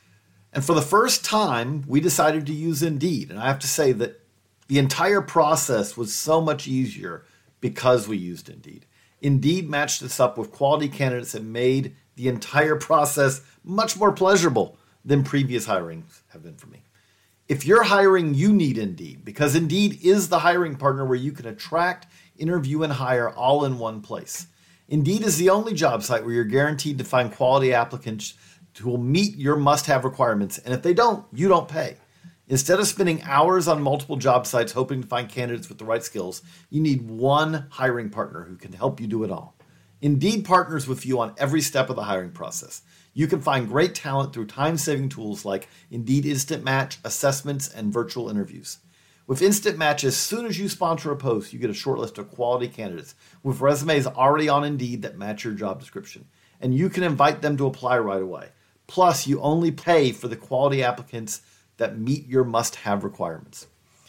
And for the first time, we decided to use Indeed. And I have to say that the entire process was so much easier because we used Indeed. Indeed matched us up with quality candidates and made the entire process much more pleasurable than previous hirings have been for me. If you're hiring, you need Indeed, because Indeed is the hiring partner where you can attract, interview, and hire all in one place. Indeed is the only job site where you're guaranteed to find quality applicants who will meet your must-have requirements, and if they don't, you don't pay. Instead of spending hours on multiple job sites hoping to find candidates with the right skills, you need one hiring partner who can help you do it all. Indeed partners with you on every step of the hiring process. You can find great talent through time-saving tools like Indeed Instant Match, assessments, and virtual interviews. With Instant Match, as soon as you sponsor a post, you get a short list of quality candidates with resumes already on Indeed that match your job description, and you can invite them to apply right away. Plus, you only pay for the quality applicants that meet your must-have requirements.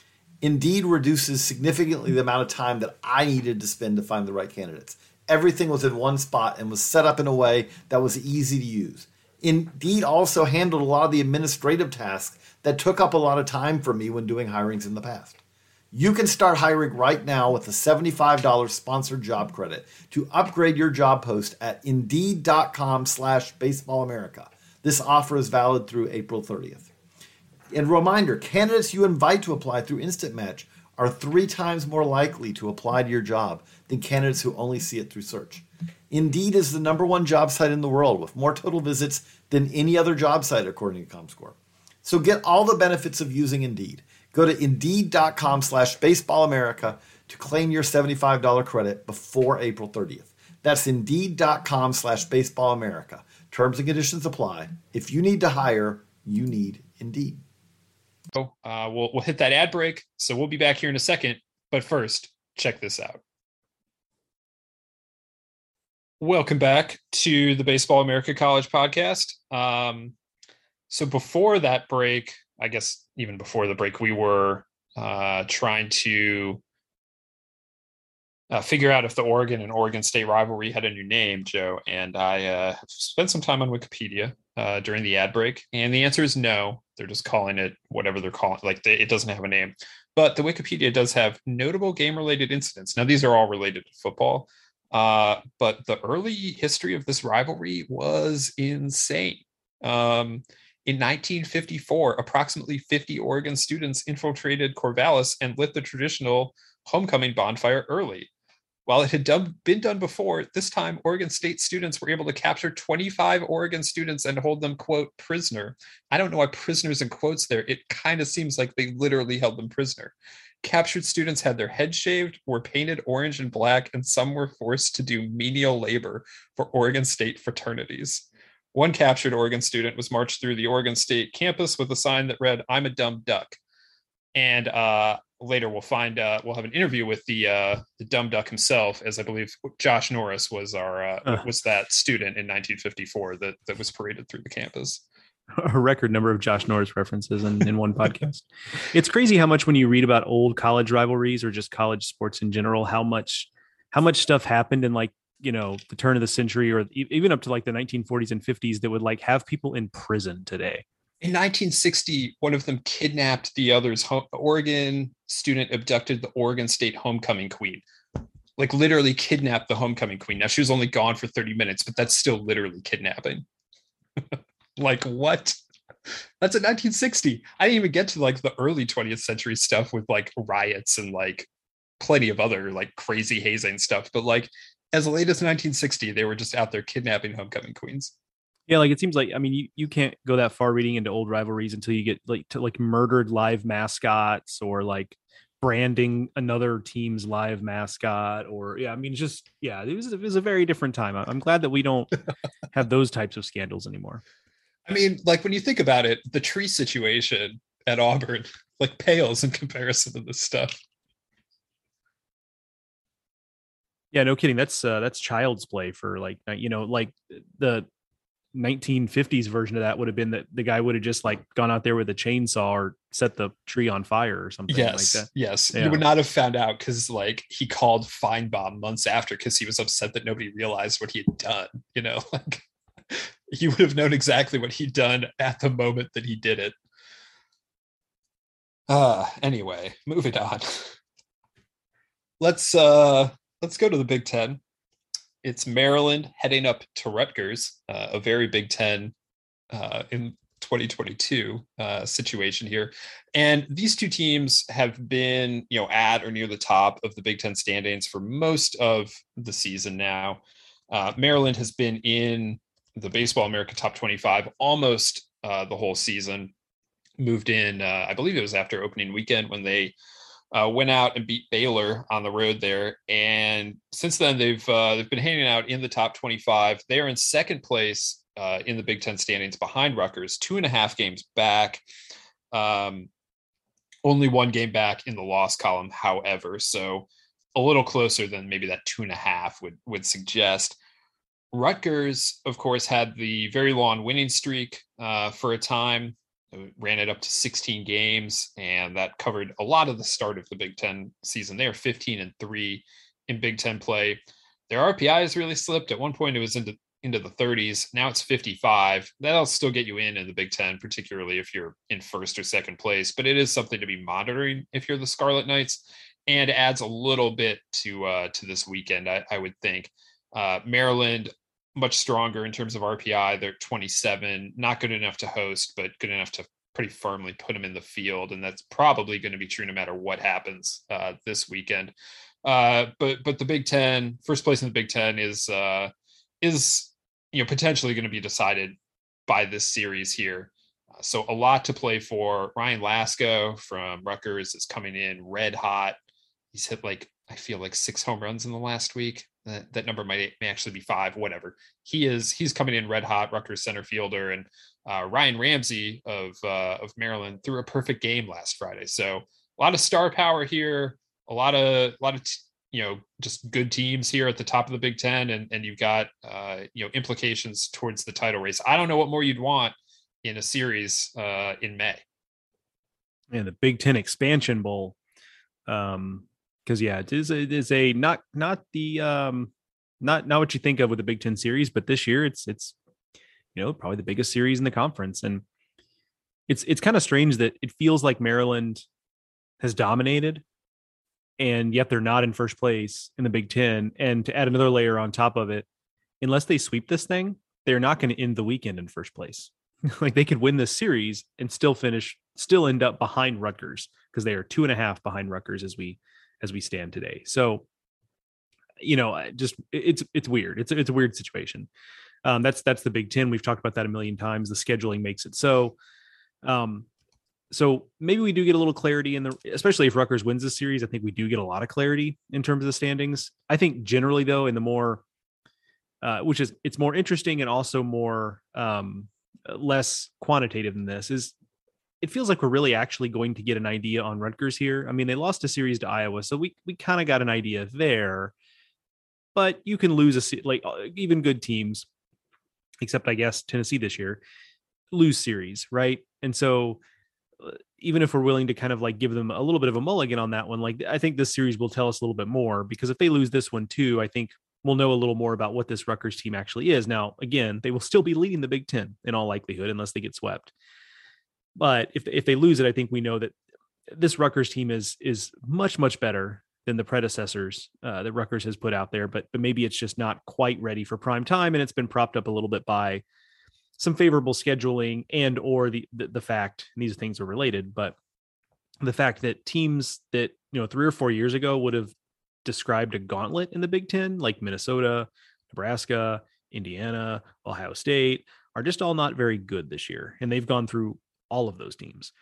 Indeed reduces significantly the amount of time that I needed to spend to find the right candidates. Everything was in one spot and was set up in a way that was easy to use. Indeed also handled a lot of the administrative tasks that took up a lot of time for me when doing hirings in the past. You can start hiring right now with a seventy-five dollars sponsored job credit to upgrade your job post at indeed.com slash baseballamerica. This offer is valid through April thirtieth. And reminder, candidates you invite to apply through Instant Match are three times more likely to apply to your job than candidates who only see it through search. Indeed is the number one job site in the world with more total visits than any other job site according to ComScore. So get all the benefits of using Indeed. Go to indeed.com slash baseballamerica to claim your seventy-five dollars credit before April thirtieth. That's indeed.com slash baseballamerica. Terms and conditions apply. If you need to hire, you need Indeed. So uh, we'll we'll hit that ad break. So we'll be back here in a second. But first, check this out. Welcome back to the Baseball America College podcast. Um, so before that break, I guess even before the break, we were uh, trying to uh, figure out if the Oregon and Oregon State rivalry had a new name, Joe. And I uh, spent some time on Wikipedia uh, during the ad break, and the answer is no. They're just calling it whatever they're calling. Like they, it doesn't have a name, but the Wikipedia does have notable game-related incidents. Now these are all related to football. Uh, but the early history of this rivalry was insane. Um, in nineteen fifty-four, approximately fifty Oregon students infiltrated Corvallis and lit the traditional homecoming bonfire early. While it had done, been done before, this time Oregon State students were able to capture twenty-five Oregon students and hold them, quote, prisoner. I don't know why prisoners in quotes there. It kind of seems like they literally held them prisoner. Captured students had their heads shaved, were painted orange and black, and some were forced to do menial labor for Oregon State fraternities. One captured Oregon student was marched through the Oregon State campus with a sign that read, "I'm a dumb duck." And uh, later we'll find, uh, we'll have an interview with the uh, the dumb duck himself, as I believe Josh Norris was our uh, uh. was that student in nineteen fifty-four that, that was paraded through the campus. A record number of Josh Norris references in, in one podcast. It's crazy how much when you read about old college rivalries or just college sports in general, how much, how much stuff happened in like, you know, the turn of the century or even up to like the nineteen forties and fifties that would like have people in prison today. In nineteen sixty, one of them kidnapped the other's home, Oregon student abducted the Oregon State homecoming queen. Like literally kidnapped the homecoming queen. Now she was only gone for thirty minutes, but that's still literally kidnapping. Like what? That's in nineteen sixty. I didn't even get to like the early twentieth century stuff with like riots and like plenty of other like crazy hazing stuff. But like as late as nineteen sixty, they were just out there kidnapping homecoming queens. Yeah, like it seems like, I mean, you, you can't go that far reading into old rivalries until you get like to like murdered live mascots or like branding another team's live mascot or yeah, I mean, just yeah, it was, it was a very different time. I'm glad that we don't have those types of scandals anymore. I mean, like when you think about it, the tree situation at Auburn like pales in comparison to this stuff. Yeah, no kidding. That's uh, that's child's play for like, you know, like the nineteen fifties version of that would have been that the guy would have just like gone out there with a chainsaw or set the tree on fire or something yes, like that. Yes. Yeah. You would not have found out because like he called Feinbaum months after because he was upset that nobody realized what he had done. You know, like you would have known exactly what he'd done at the moment that he did it. Uh, anyway, moving on. Let's uh let's go to the Big Ten. It's Maryland heading up to Rutgers, uh, a very Big Ten uh, in twenty twenty-two uh, situation here. And these two teams have been, you know, at or near the top of the Big Ten standings for most of the season now. Uh, Maryland has been in the Baseball America Top twenty-five almost uh, the whole season. Moved in, uh, I believe it was after opening weekend when they Uh, went out and beat Baylor on the road there, and since then they've uh, they've been hanging out in the top twenty-five. They are in second place uh, in the Big Ten standings behind Rutgers, two and a half games back, um, only one game back in the loss column, however, so a little closer than maybe that two and a half would would suggest. Rutgers, of course, had the very long winning streak uh, for a time. Ran it up to sixteen games, and that covered a lot of the start of the Big Ten season. They are fifteen and three in Big Ten play. Their R P I has really slipped. At one point, it was into into the thirties. Now it's fifty-five. That'll still get you in in the Big Ten, particularly if you're in first or second place. But it is something to be monitoring if you're the Scarlet Knights, and adds a little bit to uh, to this weekend, I, I would think. Uh, Maryland, much stronger in terms of R P I. They're twenty-seven, not good enough to host, but good enough to pretty firmly put them in the field. And that's probably going to be true no matter what happens uh, this weekend. Uh, but, but the Big Ten, first place in the Big Ten is, uh, is, you know, potentially going to be decided by this series here. Uh, so a lot to play for. Ryan Lasko from Rutgers is coming in red hot. He's hit like, I feel like six home runs in the last week. That, that number might may actually be five, whatever. He is, he's coming in red hot, Rutgers center fielder. And uh, Ryan Ramsey of, uh, of Maryland threw a perfect game last Friday. So a lot of star power here, a lot of, a lot of t- you know, just good teams here at the top of the Big Ten, and and you've got uh, you know, implications towards the title race. I don't know what more you'd want in a series uh, in May. And the Big Ten Expansion Bowl, um, because yeah, it is it is a not not the um, not not what you think of with the Big Ten series, but this year it's it's you know, probably the biggest series in the conference, and it's it's kind of strange that it feels like Maryland has dominated, and yet they're not in first place in the Big Ten. And to add another layer on top of it, unless they sweep this thing, they're not going to end the weekend in first place. Like they could win this series and still finish, still end up behind Rutgers, because they are two and a half behind Rutgers as we as we stand today. So, you know, just it's it's weird. It's it's a weird situation. Um, that's that's the Big Ten. We've talked about that a million times. The scheduling makes it so. Um, so maybe we do get a little clarity in the, especially if Rutgers wins this series. I think we do get a lot of clarity in terms of the standings. I think generally though, in the more, uh, which is it's more interesting and also more um, less quantitative than this, is it feels like we're really actually going to get an idea on Rutgers here. I mean, they lost a series to Iowa, so we we kind of got an idea there. But you can lose a like even good teams, except I guess Tennessee this year, lose series, right? And so uh, even if we're willing to kind of like give them a little bit of a mulligan on that one, like I think this series will tell us a little bit more, because if they lose this one too, I think we'll know a little more about what this Rutgers team actually is. Now, again, they will still be leading the Big Ten in all likelihood, unless they get swept. But if if they lose it, I think we know that this Rutgers team is is much, much better than the predecessors uh, that Rutgers has put out there, but, but maybe it's just not quite ready for prime time. And it's been propped up a little bit by some favorable scheduling and, or the, the, the fact, and these things are related, but the fact that teams that, you know, three or four years ago would have described a gauntlet in the Big Ten, like Minnesota, Nebraska, Indiana, Ohio State, are just all not very good this year. And they've gone through all of those teams.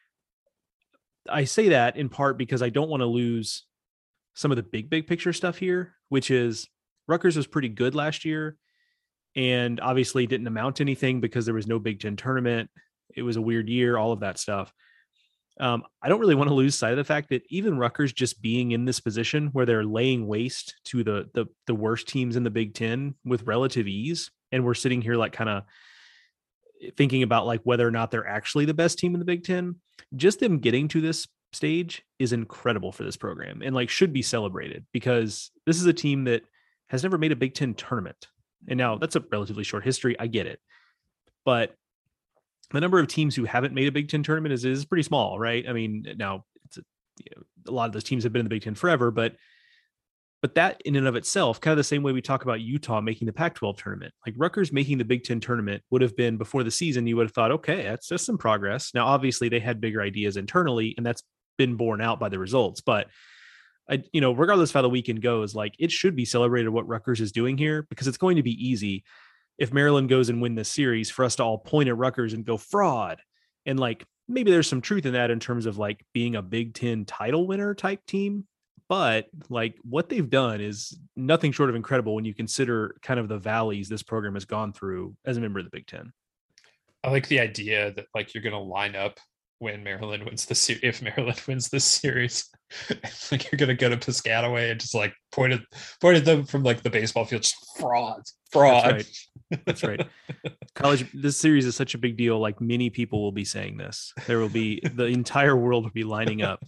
I say that in part because I don't want to lose some of the big, big picture stuff here, which is Rutgers was pretty good last year and obviously didn't amount to anything because there was no Big Ten tournament. It was a weird year, all of that stuff. Um, I don't really want to lose sight of the fact that even Rutgers just being in this position where they're laying waste to the, the, the worst teams in the Big Ten with relative ease. And we're sitting here like kind of thinking about like whether or not they're actually the best team in the Big Ten. Just them getting to this stage is incredible for this program and like should be celebrated, because this is a team that has never made a Big Ten tournament. And now that's a relatively short history. I get it. But the number of teams who haven't made a Big Ten tournament is, is pretty small, right? I mean, now it's a, you know, a lot of those teams have been in the Big Ten forever, but but that in and of itself, kind of the same way we talk about Utah making the Pac twelve tournament, like Rutgers making the Big Ten tournament would have been before the season. You would have thought, okay, that's just some progress. Now, obviously they had bigger ideas internally and that's been borne out by the results, but I, you know, regardless of how the weekend goes, like it should be celebrated what Rutgers is doing here, because it's going to be easy if Maryland goes and win this series for us to all point at Rutgers and go fraud. And like, maybe there's some truth in that in terms of like being a Big Ten title winner type team. But like what they've done is nothing short of incredible when you consider kind of the valleys this program has gone through as a member of the Big Ten. I like the idea that like you're going to line up when Maryland wins the series. If Maryland wins this series, like you're going to go to Piscataway and just like point at, point at them from like the baseball field, just fraud, fraud. That's right. That's right. College, this series is such a big deal. Like many people will be saying this. There will be, the entire world will be lining up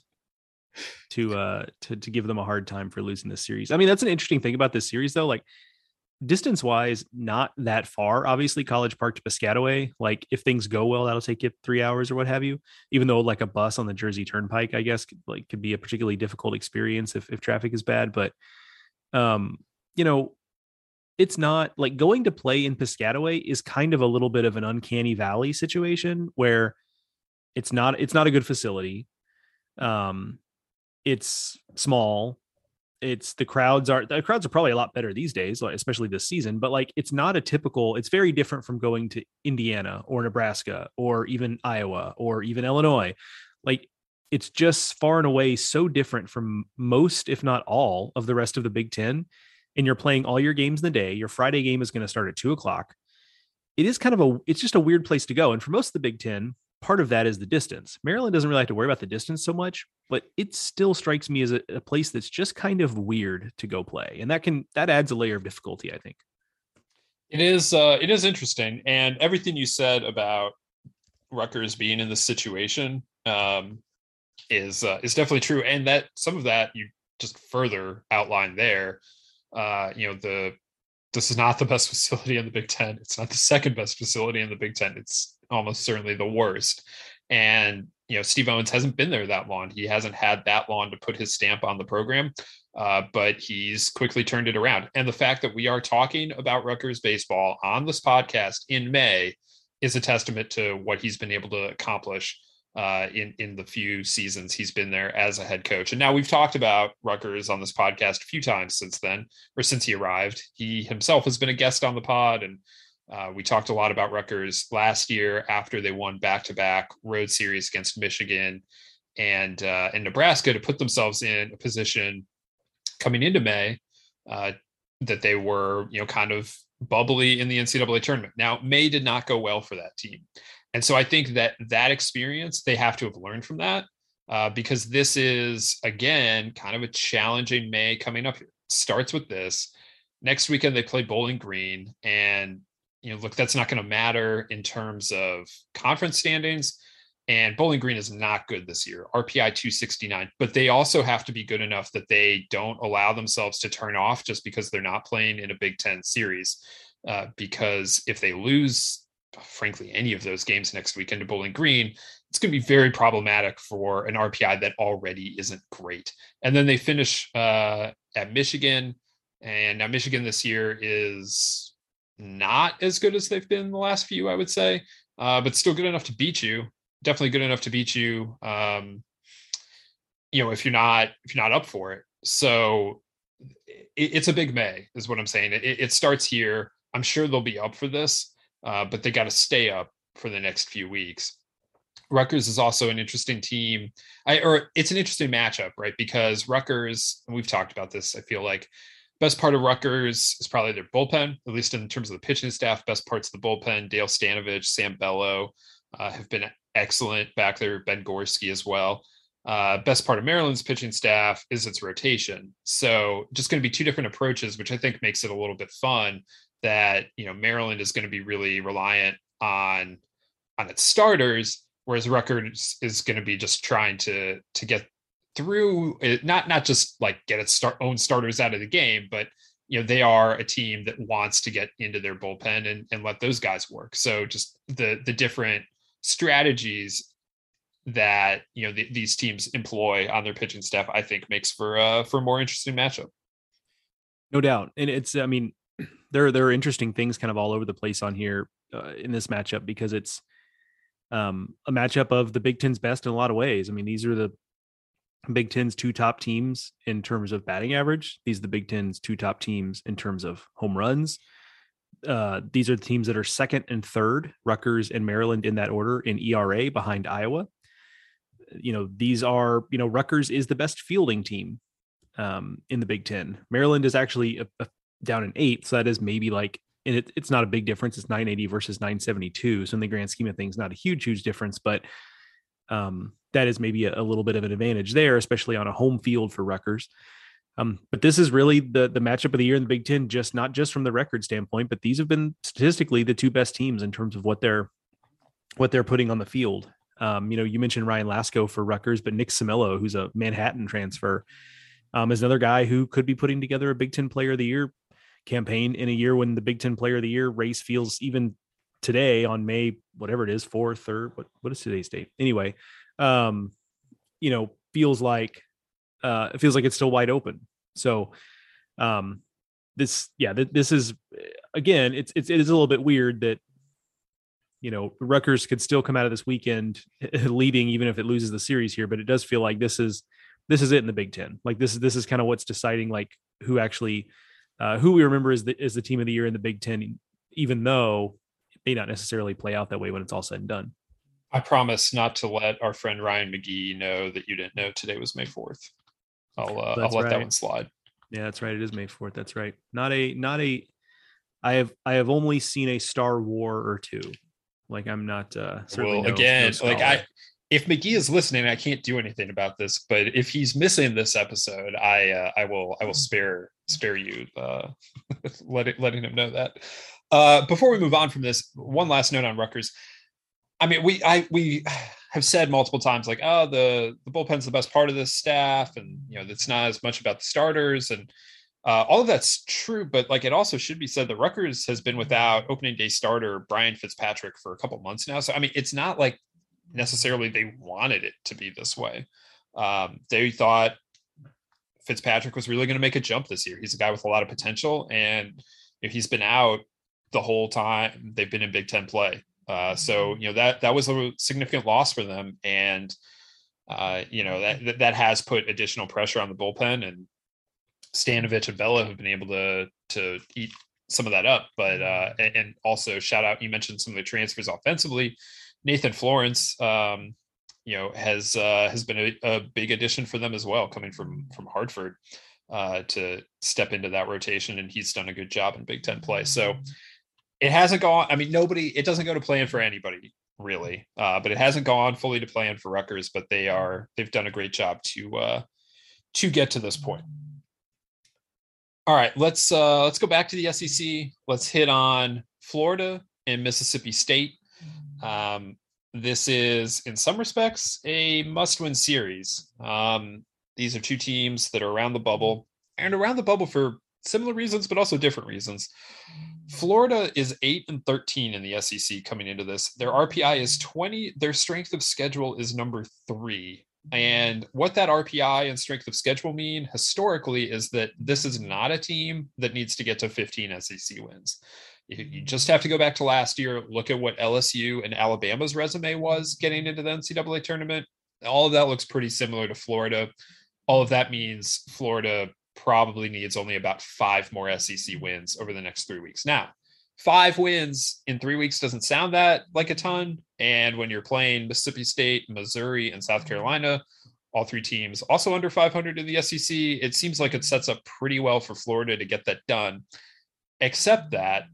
to uh to to give them a hard time for losing this series. I mean, that's an interesting thing about this series though. Like distance wise, not that far. Obviously, College Park to Piscataway, like if things go well, that'll take you three hours or what have you. Even though like a bus on the Jersey Turnpike, I guess, could, like could be a particularly difficult experience if if traffic is bad. But um, you know, it's not like going to play in Piscataway is kind of a little bit of an uncanny valley situation where it's not it's not a good facility. Um, it's small. It's the crowds are the crowds are probably a lot better these days, like especially this season, but like it's not a typical, it's very different from going to Indiana or Nebraska or even Iowa or even Illinois. Like it's just far and away so different from most, if not all, of the rest of the Big Ten. And you're playing all your games in the day. Your Friday game is going to start at two o'clock. It is kind of a, it's just a weird place to go. And for most of the Big Ten, part of that is the distance. Maryland doesn't really have to worry about the distance so much, but it still strikes me as a, a place that's just kind of weird to go play. And that can, that adds a layer of difficulty, I think. It is, uh, it is interesting. And everything you said about Rutgers being in this situation um, is, uh, is definitely true. And that some of that you just further outlined there. Uh, you know, the, this is not the best facility in the Big Ten. It's not the second best facility in the Big Ten. It's almost certainly the worst. And, you know, Steve Owens hasn't been there that long. He hasn't had that long to put his stamp on the program, uh, but he's quickly turned it around. And the fact that we are talking about Rutgers baseball on this podcast in May is a testament to what he's been able to accomplish uh, in, in the few seasons he's been there as a head coach. And now we've talked about Rutgers on this podcast a few times since then, or since he arrived. He himself has been a guest on the pod, and uh, we talked a lot about Rutgers last year after they won back-to-back road series against Michigan and uh, and Nebraska to put themselves in a position coming into May uh, that they were, you know, kind of bubbly in the N C double A tournament. Now, May did not go well for that team. And so I think that that experience, they have to have learned from that uh, because this is, again, kind of a challenging May coming up here. It starts with this. Next weekend, they play Bowling Green. And, you know, look, that's not going to matter in terms of conference standings. And Bowling Green is not good this year, R P I two sixty-nine. But they also have to be good enough that they don't allow themselves to turn off just because they're not playing in a Big Ten series. Uh, because if they lose, frankly, any of those games next weekend to Bowling Green, it's going to be very problematic for an R P I that already isn't great. And then they finish uh, at Michigan. And now Michigan this year is not as good as they've been the last few, I would say, uh, but still good enough to beat you. Definitely good enough to beat you. Um, you know, if you're not, if you're not up for it. So it, it's a big May is what I'm saying. It, it starts here. I'm sure they'll be up for this. Uh, but they got to stay up for the next few weeks. Rutgers is also an interesting team, I, or it's an interesting matchup, right? Because Rutgers, and we've talked about this, I feel like best part of Rutgers is probably their bullpen, at least in terms of the pitching staff. Best parts of the bullpen, Dale Stanovich, Sam Bello uh, have been excellent back there. Ben Gorski as well. Uh, best part of Maryland's pitching staff is its rotation. So just going to be two different approaches, which I think makes it a little bit fun. That, you know, Maryland is going to be really reliant on on its starters, whereas Rutgers is going to be just trying to to get through it, not not just like get its start, own starters out of the game, but you know, they are a team that wants to get into their bullpen and, and let those guys work. So just the the different strategies that, you know, the, these teams employ on their pitching staff, I think makes for uh for a more interesting matchup. No doubt. And it's, I mean, there, there are interesting things kind of all over the place on here uh, in this matchup because it's um, a matchup of the Big Ten's best in a lot of ways. I mean, these are the Big Ten's two top teams in terms of batting average. These are the Big Ten's two top teams in terms of home runs. Uh, these are the teams that are second and third, Rutgers and Maryland in that order in E R A behind Iowa. You know, these are, you know, Rutgers is the best fielding team um, in the Big Ten. Maryland is actually a, a down in eight. So that is maybe like, and it, it's not a big difference. It's nine eighty versus nine seventy-two. So in the grand scheme of things, not a huge, huge difference, but um, that is maybe a, a little bit of an advantage there, especially on a home field for Rutgers. Um, but this is really the the matchup of the year in the Big Ten, just not just from the record standpoint, but these have been statistically the two best teams in terms of what they're, what they're putting on the field. Um, you know, you mentioned Ryan Lasko for Rutgers, but Nick Cimello, who's a Manhattan transfer, um, is another guy who could be putting together a Big Ten Player of the Year campaign in a year when the Big Ten Player of the Year race feels, even today on May, whatever it is, fourth or what, what is today's date? Anyway, um, you know, feels like, uh, it feels like it's still wide open. So, um, this, yeah, th- this is, again, it's, it's, it is a little bit weird that, you know, Rutgers could still come out of this weekend leading, even if it loses the series here, but it does feel like this is, this is it in the Big Ten. Like this is, this is kind of what's deciding like who actually, Uh, who we remember is the is the team of the year in the Big Ten, even though it may not necessarily play out that way when it's all said and done. I promise not to let our friend Ryan McGee know that you didn't know today was May fourth. I'll uh, I'll let right. that one slide. Yeah, that's right. It is May fourth. That's right. Not a not a. I have I have only seen a Star War or two. Like I'm not uh, certainly well, no, again, no like I, if McGee is listening, I can't do anything about this. But if he's missing this episode, I uh, I will I will spare spare you uh, letting letting him know that. Uh, before we move on from this, one last note on Rutgers. I mean, we I we have said multiple times like, oh, the the bullpen's the best part of this staff, and you know, it's not as much about the starters, and uh, all of that's true. But like, it also should be said that Rutgers has been without opening day starter Brian Fitzpatrick for a couple months now. So I mean, it's not like necessarily they wanted it to be this way. Um, they thought Fitzpatrick was really going to make a jump this year. He's a guy with a lot of potential, and you know, he's been out the whole time they've been in Big Ten play. Uh, so, you know, that, that was a significant loss for them. And, uh, you know, that, that has put additional pressure on the bullpen, and Stanovich and Vela have been able to, to eat some of that up. But, uh, and, and also shout out, you mentioned some of the transfers offensively. Nathan Florence, um, you know, has, uh, has been a, a big addition for them as well, coming from, from Hartford, uh, to step into that rotation. And he's done a good job in Big Ten play. So, it hasn't gone. I mean, nobody, it doesn't go to plan for anybody really, uh, but it hasn't gone fully to plan for Rutgers, but they are, they've done a great job to, uh, to get to this point. All right, let's, uh, let's go back to the S E C. Let's hit on Florida and Mississippi State. Um, this is in some respects a must-win series. Um, these are two teams that are around the bubble and around the bubble for similar reasons, but also different reasons. Florida is eight and thirteen in the S E C coming into this. Their R P I is twenty. Their strength of schedule is number three. And what that R P I and strength of schedule mean historically is that this is not a team that needs to get to fifteen S E C wins. You just have to go back to last year, look at what L S U and Alabama's resume was getting into the N C double A tournament. All of that looks pretty similar to Florida. All of that means Florida probably needs only about five more S E C wins over the next three weeks. Now, five wins in three weeks doesn't sound that like a ton. And when you're playing Mississippi State, Missouri, and South Carolina, all three teams also under five hundred in the S E C, it seems like it sets up pretty well for Florida to get that done. Except that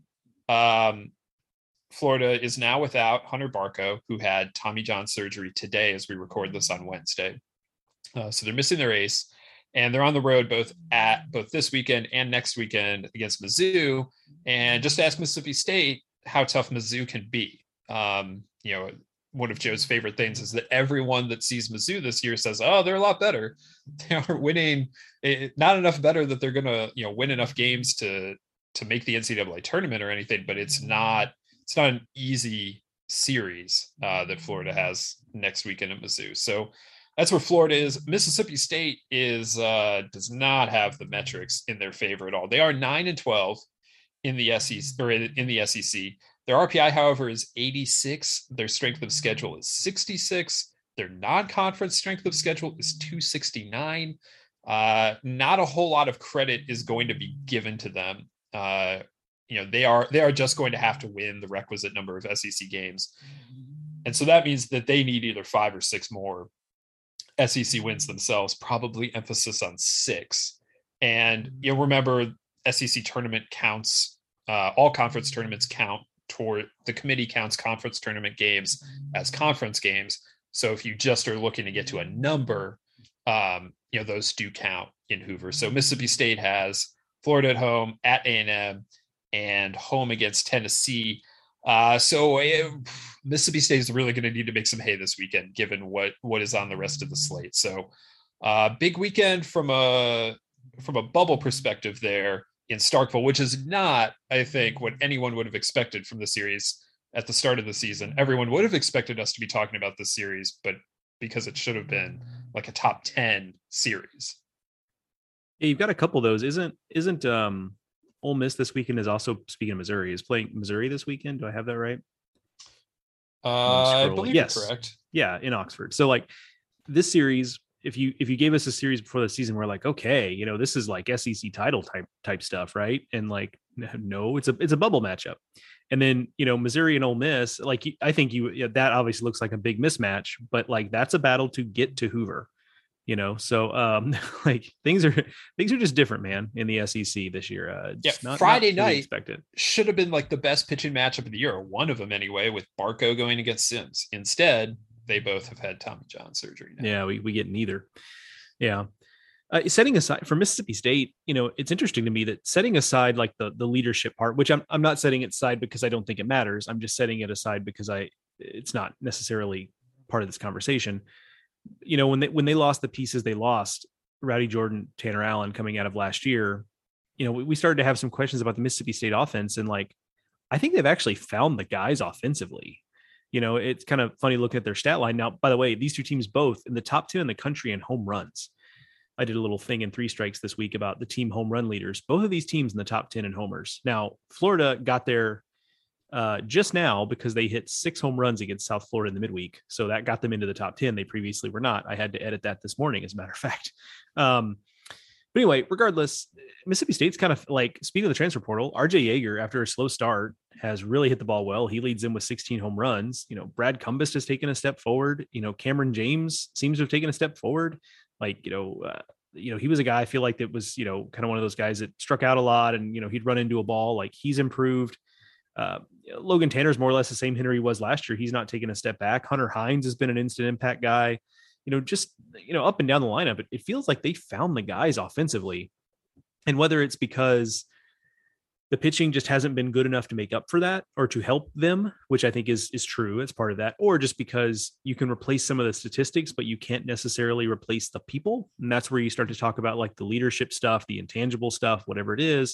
um, Florida is now without Hunter Barco, who had Tommy John surgery today as we record this on Wednesday. Uh, so they're missing their ace. And they're on the road both at both this weekend and next weekend against Mizzou. And just ask Mississippi State how tough Mizzou can be. Um, you know, one of Joe's favorite things is that everyone that sees Mizzou this year says, oh, they're a lot better. They are winning, it, not enough better that they're going to, you know, win enough games to, to make the N C double A tournament or anything, but it's not, it's not an easy series uh, that Florida has next weekend at Mizzou. So that's where Florida is. Mississippi State is uh, does not have the metrics in their favor at all. They are nine and twelve in the S E C or in the S E C. Their R P I, however, is eighty-six. Their strength of schedule is sixty-six. Their non-conference strength of schedule is two sixty-nine. Uh, not a whole lot of credit is going to be given to them. Uh, you know, they are they are just going to have to win the requisite number of S E C games, and so that means that they need either five or six more S E C wins themselves, probably emphasis on six. And you know, remember, S E C tournament counts, uh, all conference tournaments count toward, the committee counts conference tournament games as conference games. So if you just are looking to get to a number, um, you know, those do count in Hoover. So Mississippi State has Florida at home, at A and M, and home against Tennessee. Uh, so it, Mississippi State is really going to need to make some hay this weekend, given what what is on the rest of the slate. So, uh, big weekend from a from a bubble perspective there in Starkville, which is not, I think, what anyone would have expected from the series at the start of the season. Everyone would have expected us to be talking about this series, but because it should have been like a top ten series. Yeah, you've got a couple of those. Isn't isn't um. Ole Miss this weekend is also, speaking of Missouri, is playing Missouri this weekend. Do I have that right? Uh, I believe yes. You're correct. Yeah, in Oxford. So like this series, if you if you gave us a series before the season, we're like, okay, you know, this is like S E C title type type stuff, right? And like, no, it's a it's a bubble matchup. And then, you know, Missouri and Ole Miss, like I think you yeah, that obviously looks like a big mismatch, but like that's a battle to get to Hoover. You know, so um, like things are things are just different, man, in the S E C this year. Uh, Yeah, just not, Friday not night expected. should have been like the best pitching matchup of the year, or one of them anyway, with Barco going against Sims. Instead, they both have had Tommy John surgery now. Yeah, we, we get neither. Yeah. Uh, setting aside for Mississippi State, you know, it's interesting to me that setting aside like the the leadership part, which I'm I'm not setting it aside because I don't think it matters. I'm just setting it aside because I it's not necessarily part of this conversation. You know, when they when they lost the pieces they lost, Rowdy Jordan, Tanner Allen coming out of last year, you know, we, we started to have some questions about the Mississippi State offense, and like I think they've actually found the guys offensively. You know, it's kind of funny looking at their stat line. Now, by the way, these two teams both in the top two in the country in home runs. I did a little thing in Three Strikes this week about the team home run leaders. Both of these teams in the top ten in homers. Now, Florida got there uh, just now because they hit six home runs against South Florida in the midweek. So that got them into the top ten. They previously were not. I had to edit that this morning, as a matter of fact. Um, but anyway, regardless, Mississippi State's kind of like, speaking of the transfer portal, R J Yeager, after a slow start, has really hit the ball well. He leads in with sixteen home runs. You know, Brad Cumbest has taken a step forward. You know, Cameron James seems to have taken a step forward. Like, you know, uh, you know, he was a guy I feel like that was, you know, kind of one of those guys that struck out a lot and, you know, he'd run into a ball. Like he's improved. Uh, Logan Tanner's more or less the same hitter he was last year. He's not taking a step back. Hunter Hines has been an instant impact guy, you know, just, you know, up and down the lineup. It, it feels like they found the guys offensively. And whether it's because the pitching just hasn't been good enough to make up for that or to help them, which I think is, is true. It's part of that, or just because you can replace some of the statistics, but you can't necessarily replace the people. And that's where you start to talk about like the leadership stuff, the intangible stuff, whatever it is.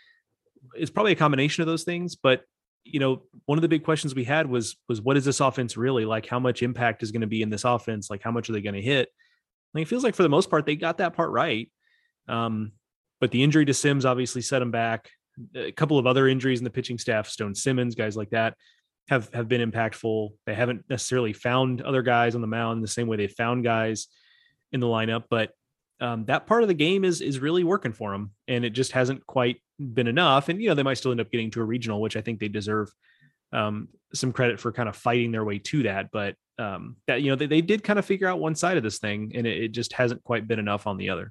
It's probably a combination of those things, but you know, one of the big questions we had was, was what is this offense really like? How much impact is going to be in this offense? Like how much are they going to hit? Like, it feels like for the most part, they got that part right. Um, but the injury to Sims obviously set them back. A couple of other injuries in the pitching staff, Stone Simmons, guys like that have, have been impactful. They haven't necessarily found other guys on the mound the same way they found guys in the lineup, but um, that part of the game is, is really working for them, and it just hasn't quite been enough. And, you know, they might still end up getting to a regional, which I think they deserve um, some credit for kind of fighting their way to that. But um, that, you know, they, they did kind of figure out one side of this thing, and it, it just hasn't quite been enough on the other.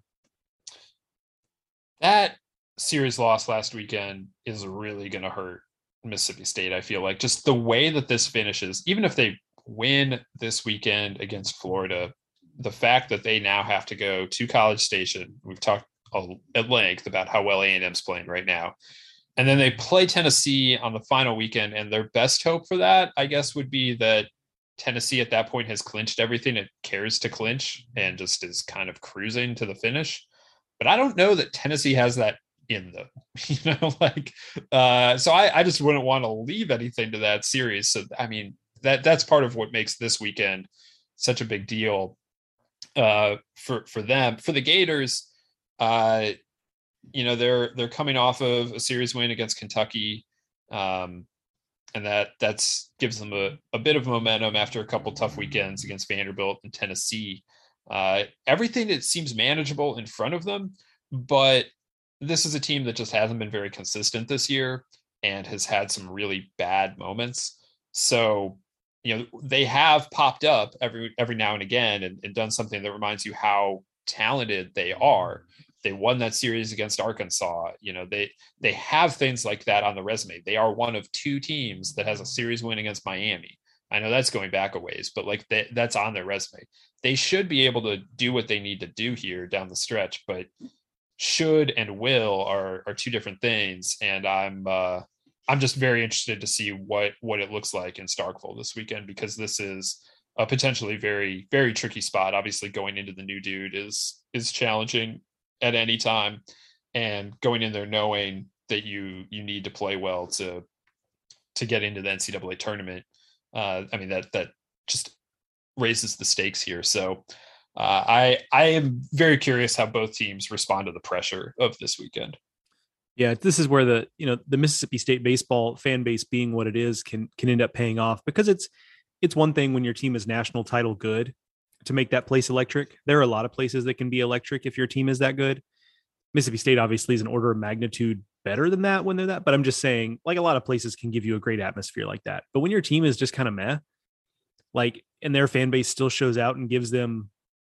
That series loss last weekend is really going to hurt Mississippi State. I feel like just the way that this finishes, even if they win this weekend against Florida, the fact that they now have to go to College Station, we've talked at length about how well A and M's playing right now, and then they play Tennessee on the final weekend, and their best hope for that, I guess, would be that Tennessee at that point has clinched everything it cares to clinch and just is kind of cruising to the finish. But I don't know that Tennessee has that in them, you know, like, uh, so I, I just wouldn't want to leave anything to that series. So, I mean, that that's part of what makes this weekend such a big deal uh, for, for them. For the Gators, uh, you know, they're, they're coming off of a series win against Kentucky. Um, and that that's gives them a, a bit of momentum after a couple tough weekends against Vanderbilt and Tennessee. Uh, everything that seems manageable in front of them, but this is a team that just hasn't been very consistent this year and has had some really bad moments. So, you know, they have popped up every every now and again and, and done something that reminds you how talented they are. They won that series against Arkansas. You know, they they have things like that on the resume. They are one of two teams that has a series win against Miami. I know that's going back a ways, but like they, that's on their resume. They should be able to do what they need to do here down the stretch, but should and will are are two different things. And I'm uh, I'm just very interested to see what what it looks like in Starkville this weekend, because this is a potentially very, very tricky spot. Obviously, going into the new dude is is challenging at any time, and going in there knowing that you you need to play well to to get into the N C double A tournament. Uh, I mean, that that just raises the stakes here. So uh, I I am very curious how both teams respond to the pressure of this weekend. Yeah, this is where the you know the Mississippi State baseball fan base being what it is can can end up paying off, because it's it's one thing when your team is national title good to make that place electric. There are a lot of places that can be electric if your team is that good. Mississippi State obviously is an order of magnitude better than that when they're that, but I'm just saying, like, a lot of places can give you a great atmosphere like that. But when your team is just kind of meh, like, and their fan base still shows out and gives them,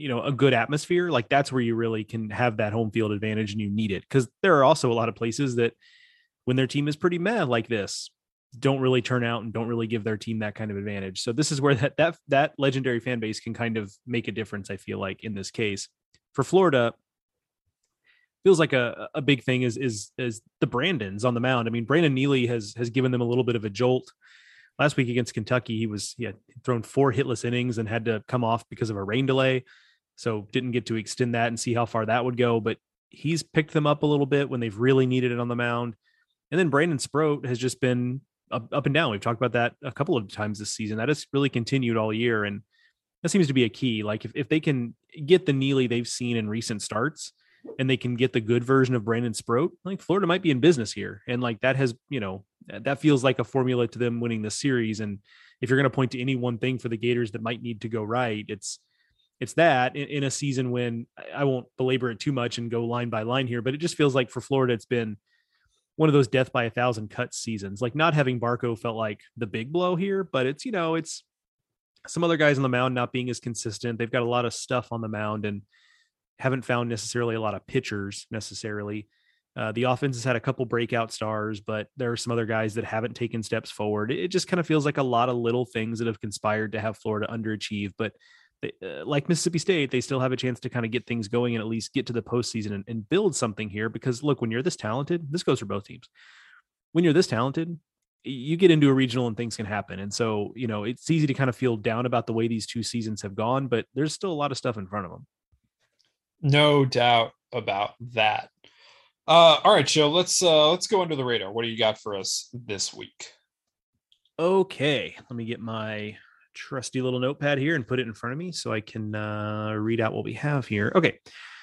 you know, a good atmosphere, like that's where you really can have that home field advantage and you need it. Cause there are also a lot of places that when their team is pretty meh like this, don't really turn out and don't really give their team that kind of advantage. So this is where that, that, that legendary fan base can kind of make a difference. I feel like in this case for Florida, feels like a, a big thing is, is, is the Brandons on the mound. I mean, Brandon Neely has, has given them a little bit of a jolt. Last week against Kentucky, he was he had thrown four hitless innings and had to come off because of a rain delay. So didn't get to extend that and see how far that would go. But he's picked them up a little bit when they've really needed it on the mound. And then Brandon Sproat has just been up, up and down. We've talked about that a couple of times this season. That has really continued all year. And that seems to be a key. Like if, if they can get the Neely they've seen in recent starts and they can get the good version of Brandon Sproat, like Florida might be in business here. And like that has, you know, that feels like a formula to them winning the series. And if you're going to point to any one thing for the Gators that might need to go right, it's, it's that in, in a season when I won't belabor it too much and go line by line here, but it just feels like for Florida, it's been one of those death by a thousand cuts seasons. Like not having Barco felt like the big blow here, but it's, you know, it's some other guys on the mound not being as consistent. They've got a lot of stuff on the mound and haven't found necessarily a lot of pitchers necessarily. Uh, the offense has had a couple breakout stars, but there are some other guys that haven't taken steps forward. It just kind of feels like a lot of little things that have conspired to have Florida underachieve, but they, uh, like Mississippi State, they still have a chance to kind of get things going and at least get to the postseason and, and build something here. Because look, when you're this talented, this goes for both teams. When you're this talented, you get into a regional and things can happen. And so, you know, it's easy to kind of feel down about the way these two seasons have gone, but there's still a lot of stuff in front of them. No doubt about that. Uh, all right, Joe, let's uh, let's go under the radar. What do you got for us this week? Okay, let me get my trusty little notepad here and put it in front of me so I can uh, read out what we have here. Okay,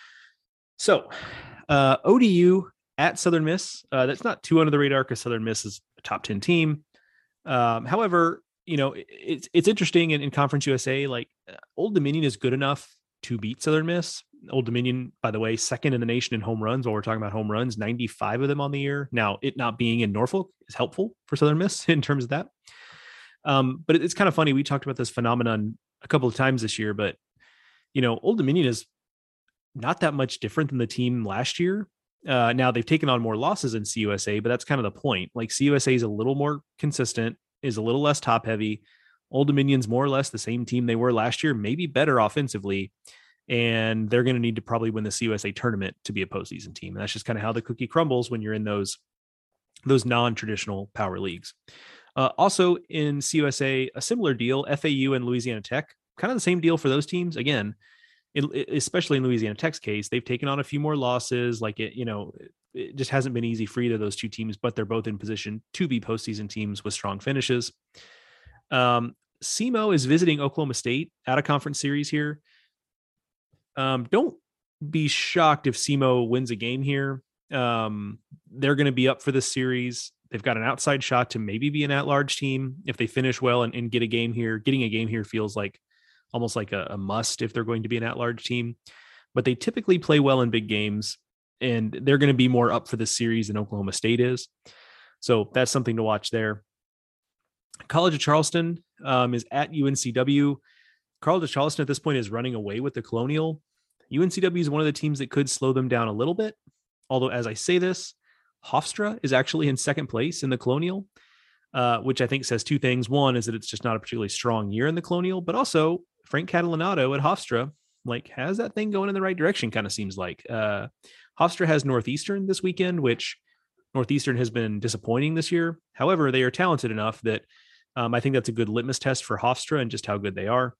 so uh, O D U at Southern Miss. Uh, that's not too under the radar because Southern Miss is a top ten team. Um, however, you know, it, it's it's interesting in, in Conference U S A. Like uh, Old Dominion is good enough to beat Southern Miss. Old Dominion, by the way, second in the nation in home runs. While we're talking about home runs, ninety-five of them on the year. Now, it not being in Norfolk is helpful for Southern Miss in terms of that. Um, but it's kind of funny. We talked about this phenomenon a couple of times this year, but you know, Old Dominion is not that much different than the team last year. Uh, now they've taken on more losses in C U S A, but that's kind of the point. Like C U S A is a little more consistent, is a little less top heavy. Old Dominion's more or less the same team they were last year, maybe better offensively. And they're going to need to probably win the C U S A tournament to be a postseason team. And that's just kind of how the cookie crumbles when you're in those, those non-traditional power leagues. Uh, also in C U S A, a similar deal, F A U and Louisiana Tech, kind of the same deal for those teams. Again, it, especially in Louisiana Tech's case, they've taken on a few more losses. Like it, you know, it just hasn't been easy for either of those two teams, but they're both in position to be postseason teams with strong finishes. Um, S E M O is visiting Oklahoma State out of conference series here. Um, don't be shocked if S E M O wins a game here. Um, they're going to be up for this series. They've got an outside shot to maybe be an at-large team if they finish well and, and get a game here. Getting a game here feels like almost like a, a must if they're going to be an at-large team. But they typically play well in big games, and they're going to be more up for this series than Oklahoma State is. So that's something to watch there. College of Charleston um, is at U N C W. College of Charleston at this point is running away with the Colonial. U N C W is one of the teams that could slow them down a little bit. Although, as I say this, Hofstra is actually in second place in the Colonial, uh, which I think says two things. One is that it's just not a particularly strong year in the Colonial, but also Frank Catalanato at Hofstra, like, has that thing going in the right direction, kind of seems like. Uh, Hofstra has Northeastern this weekend, which Northeastern has been disappointing this year. However, they are talented enough that um, I think that's a good litmus test for Hofstra and just how good they are.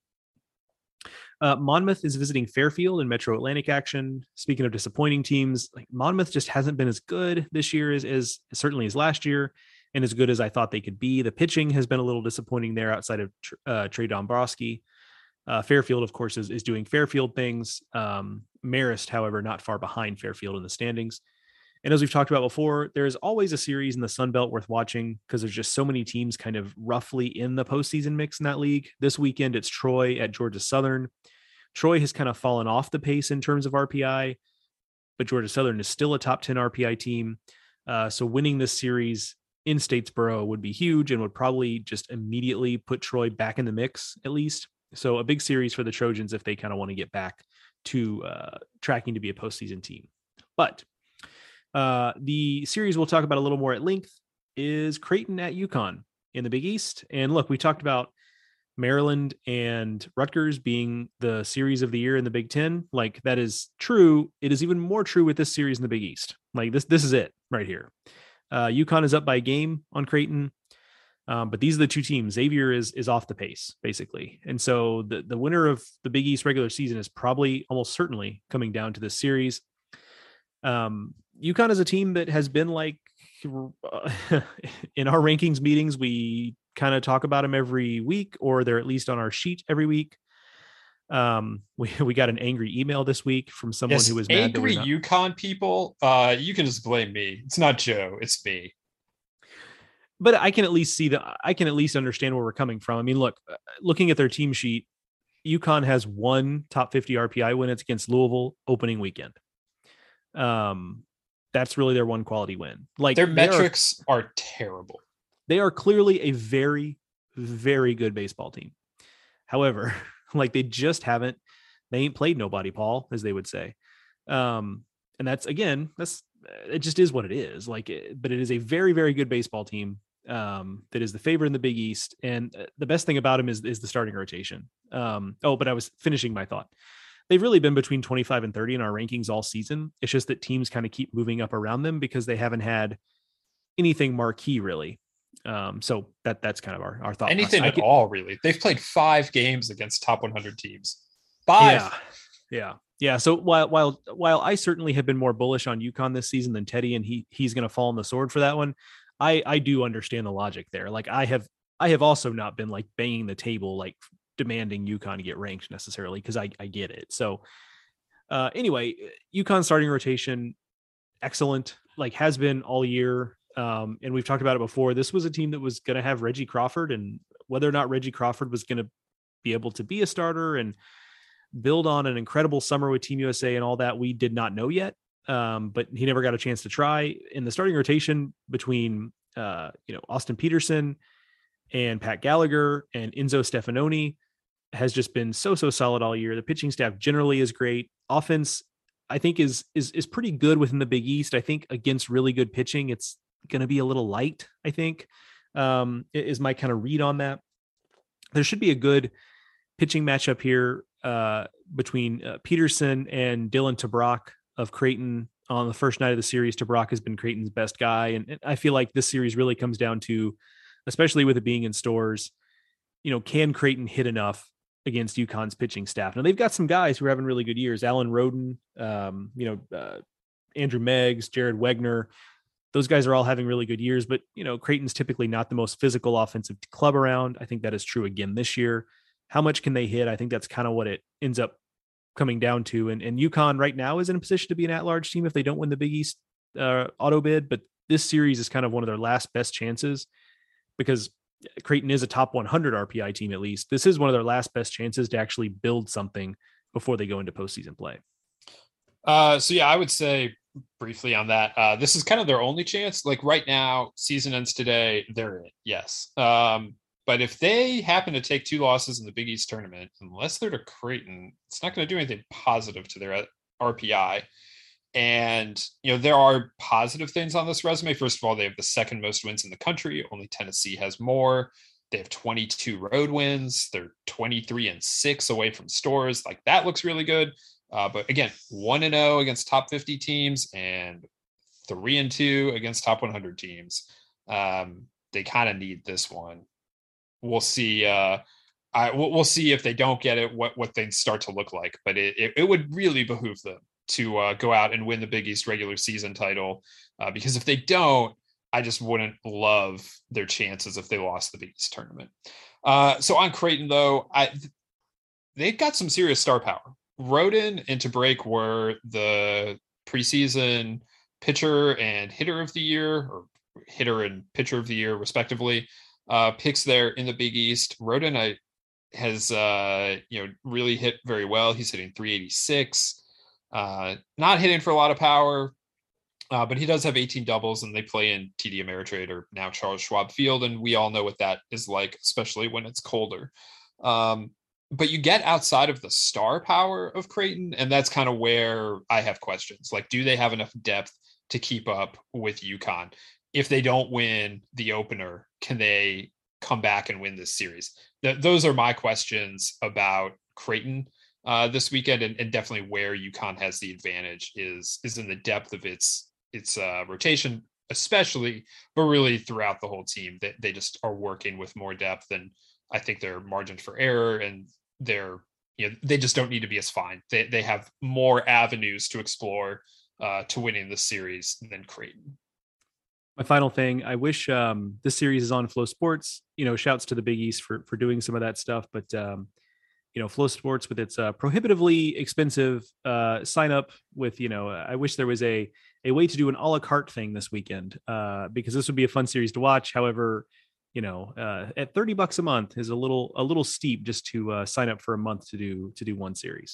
Uh, Monmouth is visiting Fairfield in Metro Atlantic action. Speaking of disappointing teams, like Monmouth just hasn't been as good this year as, as certainly as last year, and as good as I thought they could be. The pitching has been a little disappointing there outside of uh, Trey Dombrowski. Uh, Fairfield, of course, is, is doing Fairfield things. Um, Marist, however, not far behind Fairfield in the standings. And as we've talked about before, there's always a series in the Sun Belt worth watching because there's just so many teams kind of roughly in the postseason mix in that league. This weekend, it's Troy at Georgia Southern. Troy has kind of fallen off the pace in terms of R P I, but Georgia Southern is still a top ten R P I team. Uh, so winning this series in Statesboro would be huge and would probably just immediately put Troy back in the mix, at least. So a big series for the Trojans if they kind of want to get back to uh, tracking to be a postseason team. But uh, the series we'll talk about a little more at length is Creighton at UConn in the Big East. And look, we talked about Maryland and Rutgers being the series of the year in the Big Ten. Like, that is true. It is even more true with this series in the Big East. Like, this, this is it right here. Uh, UConn is up by a game on Creighton. Um, but these are the two teams. Xavier is is off the pace, basically. And so the, the winner of the Big East regular season is probably almost certainly coming down to this series. Um, UConn is a team that has been like, in our rankings meetings, we kind of talk about them every week, or they're at least on our sheet every week. Um, we, we got an angry email this week from someone yes, who was mad angry that not... UConn people. Uh, you can just blame me. It's not Joe. It's me. But I can at least see that I can at least understand where we're coming from. I mean, look, looking at their team sheet, UConn has one top fifty R P I win. It's against Louisville opening weekend. Um, that's really their one quality win. Like, their metrics are, are terrible. They are clearly a very, very good baseball team. However, like, they just haven't, they ain't played nobody, Paul, as they would say. Um, and that's, again, that's, it just is what it is. Like, but it is a very, very good baseball team. Um, that is the favorite in the Big East. And the best thing about him is, is the starting rotation. Um, oh, but I was finishing my thought. They've really been between twenty-five and thirty in our rankings all season. It's just that teams kind of keep moving up around them because they haven't had anything marquee really. Um, so that that's kind of our, our thought. Anything process. at all, really. They've played five games against top one hundred teams. Five. Yeah. Yeah. Yeah. So while, while, while I certainly have been more bullish on UConn this season than Teddy, and he, he's going to fall on the sword for that one. I, I do understand the logic there. Like, I have, I have also not been like banging the table, like demanding UConn to get ranked necessarily, because I, I get it. So uh, anyway, UConn starting rotation, excellent, like has been all year. Um, and we've talked about it before. This was a team that was going to have Reggie Crawford, and whether or not Reggie Crawford was going to be able to be a starter and build on an incredible summer with Team U S A and all that, we did not know yet. Um, but he never got a chance to try. In the starting rotation between, uh, you know, Austin Peterson and Pat Gallagher and Enzo Stefanoni has just been so, so solid all year. The pitching staff generally is great. Offense, I think, is, is, is pretty good within the Big East. I think against really good pitching, it's going to be a little light, I think, um, is my kind of read on that. There should be a good pitching matchup here uh, between uh, Peterson and Dylan Tabrock of Creighton on the first night of the series. Tabrock has been Creighton's best guy. And, and I feel like this series really comes down to, especially with it being in Stores, you know, can Creighton hit enough against UConn's pitching staff? Now they've got some guys who are having really good years. Alan Roden, um, you know, uh, Andrew Meggs, Jared Wegner, those guys are all having really good years, but you know, Creighton's typically not the most physical offensive club around. I think that is true again this year. How much can they hit? I think that's kind of what it ends up coming down to. And, and UConn right now is in a position to be an at-large team if they don't win the Big East uh, auto bid, but this series is kind of one of their last best chances because Creighton is a top one hundred R P I team. At least this is one of their last best chances to actually build something before they go into postseason play. Uh, so yeah, I would say briefly on that, uh, this is kind of their only chance. Like right now, season ends today, they're in, yes. Um, But if they happen to take two losses in the Big East tournament, unless they're to Creighton, it's not going to do anything positive to their R P I. And, you know, there are positive things on this resume. First of all, they have the second most wins in the country. Only Tennessee has more. They have twenty-two road wins. They're twenty-three and six away from Stores. Like, that looks really good. Uh, but again, one and oh against top fifty teams and three and two against top one hundred teams. Um, they kind of need this one. We'll see. Uh, I we'll, we'll see if they don't get it, what what things start to look like. But it it, it would really behoove them to uh, go out and win the Big East regular season title, uh, because if they don't, I just wouldn't love their chances if they lost the Big East tournament. Uh, so on Creighton, though, I they've got some serious star power. Roden and Tabrock were the preseason pitcher and hitter of the year, or hitter and pitcher of the year, respectively. Uh, picks there in the Big East. Roden I, has uh, you know really hit very well. He's hitting three eighty-six, uh, not hitting for a lot of power, uh, but he does have eighteen doubles, and they play in T D Ameritrade, or now Charles Schwab Field, and we all know what that is like, especially when it's colder. Um, but you get outside of the star power of Creighton, and that's kind of where I have questions. Like, do they have enough depth to keep up with UConn? If they don't win the opener, can they come back and win this series? Th- those are my questions about Creighton uh, this weekend, and, and definitely where UConn has the advantage is is in the depth of its its uh, rotation, especially, but really throughout the whole team. They, they just are working with more depth, and I think their margin for error and their, you know, they just don't need to be as fine. They they have more avenues to explore uh, to winning the series than Creighton. My final thing, I wish um, this series is on Flow Sports. You know, shouts to the Big East for for doing some of that stuff, but um, you know, Flow Sports with its uh, prohibitively expensive uh, sign up with, you know, I wish there was a a way to do an a la carte thing this weekend uh, because this would be a fun series to watch. However, you know, uh, at thirty bucks a month is a little a little steep just to uh, sign up for a month to do to do one series.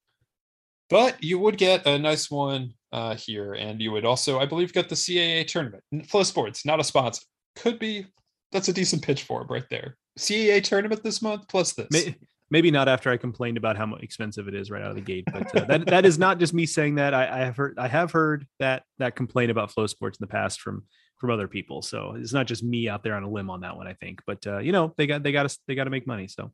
But you would get a nice one uh, here, and you would also, I believe, get the C A A tournament. Flow Sports, not a sponsor, could be. That's a decent pitch for him right there. C A A tournament this month plus this. Maybe, maybe not after I complained about how expensive it is right out of the gate, but uh, that that is not just me saying that. I, I have heard I have heard that that complaint about Flow Sports in the past from from other people. So it's not just me out there on a limb on that one, I think. But uh, you know, they got they got to they got to make money. So.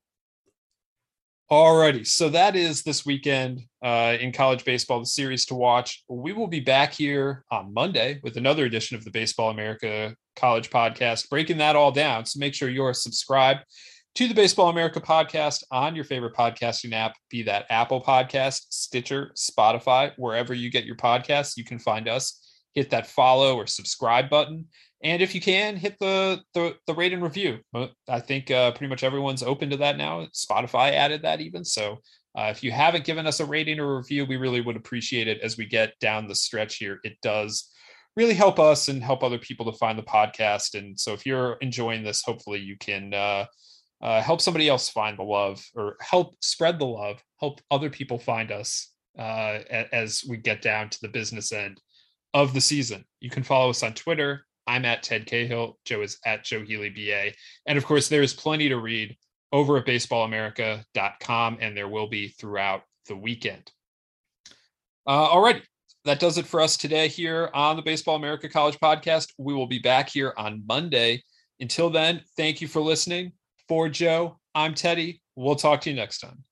Alrighty, so that is this weekend uh, in college baseball, the series to watch. We will be back here on Monday with another edition of the Baseball America College Podcast, breaking that all down. So make sure you're subscribed to the Baseball America Podcast on your favorite podcasting app, be that Apple Podcast, Stitcher, Spotify, wherever you get your podcasts, you can find us. Hit that follow or subscribe button. And if you can, hit the the, the rate and review. I think uh, pretty much everyone's open to that now. Spotify added that even. So uh, if you haven't given us a rating or review, we really would appreciate it as we get down the stretch here. It does really help us and help other people to find the podcast. And so if you're enjoying this, hopefully you can uh, uh, help somebody else find the love, or help spread the love, help other people find us uh, as we get down to the business end of the season. You can follow us on Twitter. I'm at Ted Cahill. Joe is at Joe Healy B A. And of course, there is plenty to read over at baseball america dot com, and there will be throughout the weekend. Uh, all right. That does it for us today here on the Baseball America College Podcast. We will be back here on Monday. Until then, thank you for listening. For Joe, I'm Teddy. We'll talk to you next time.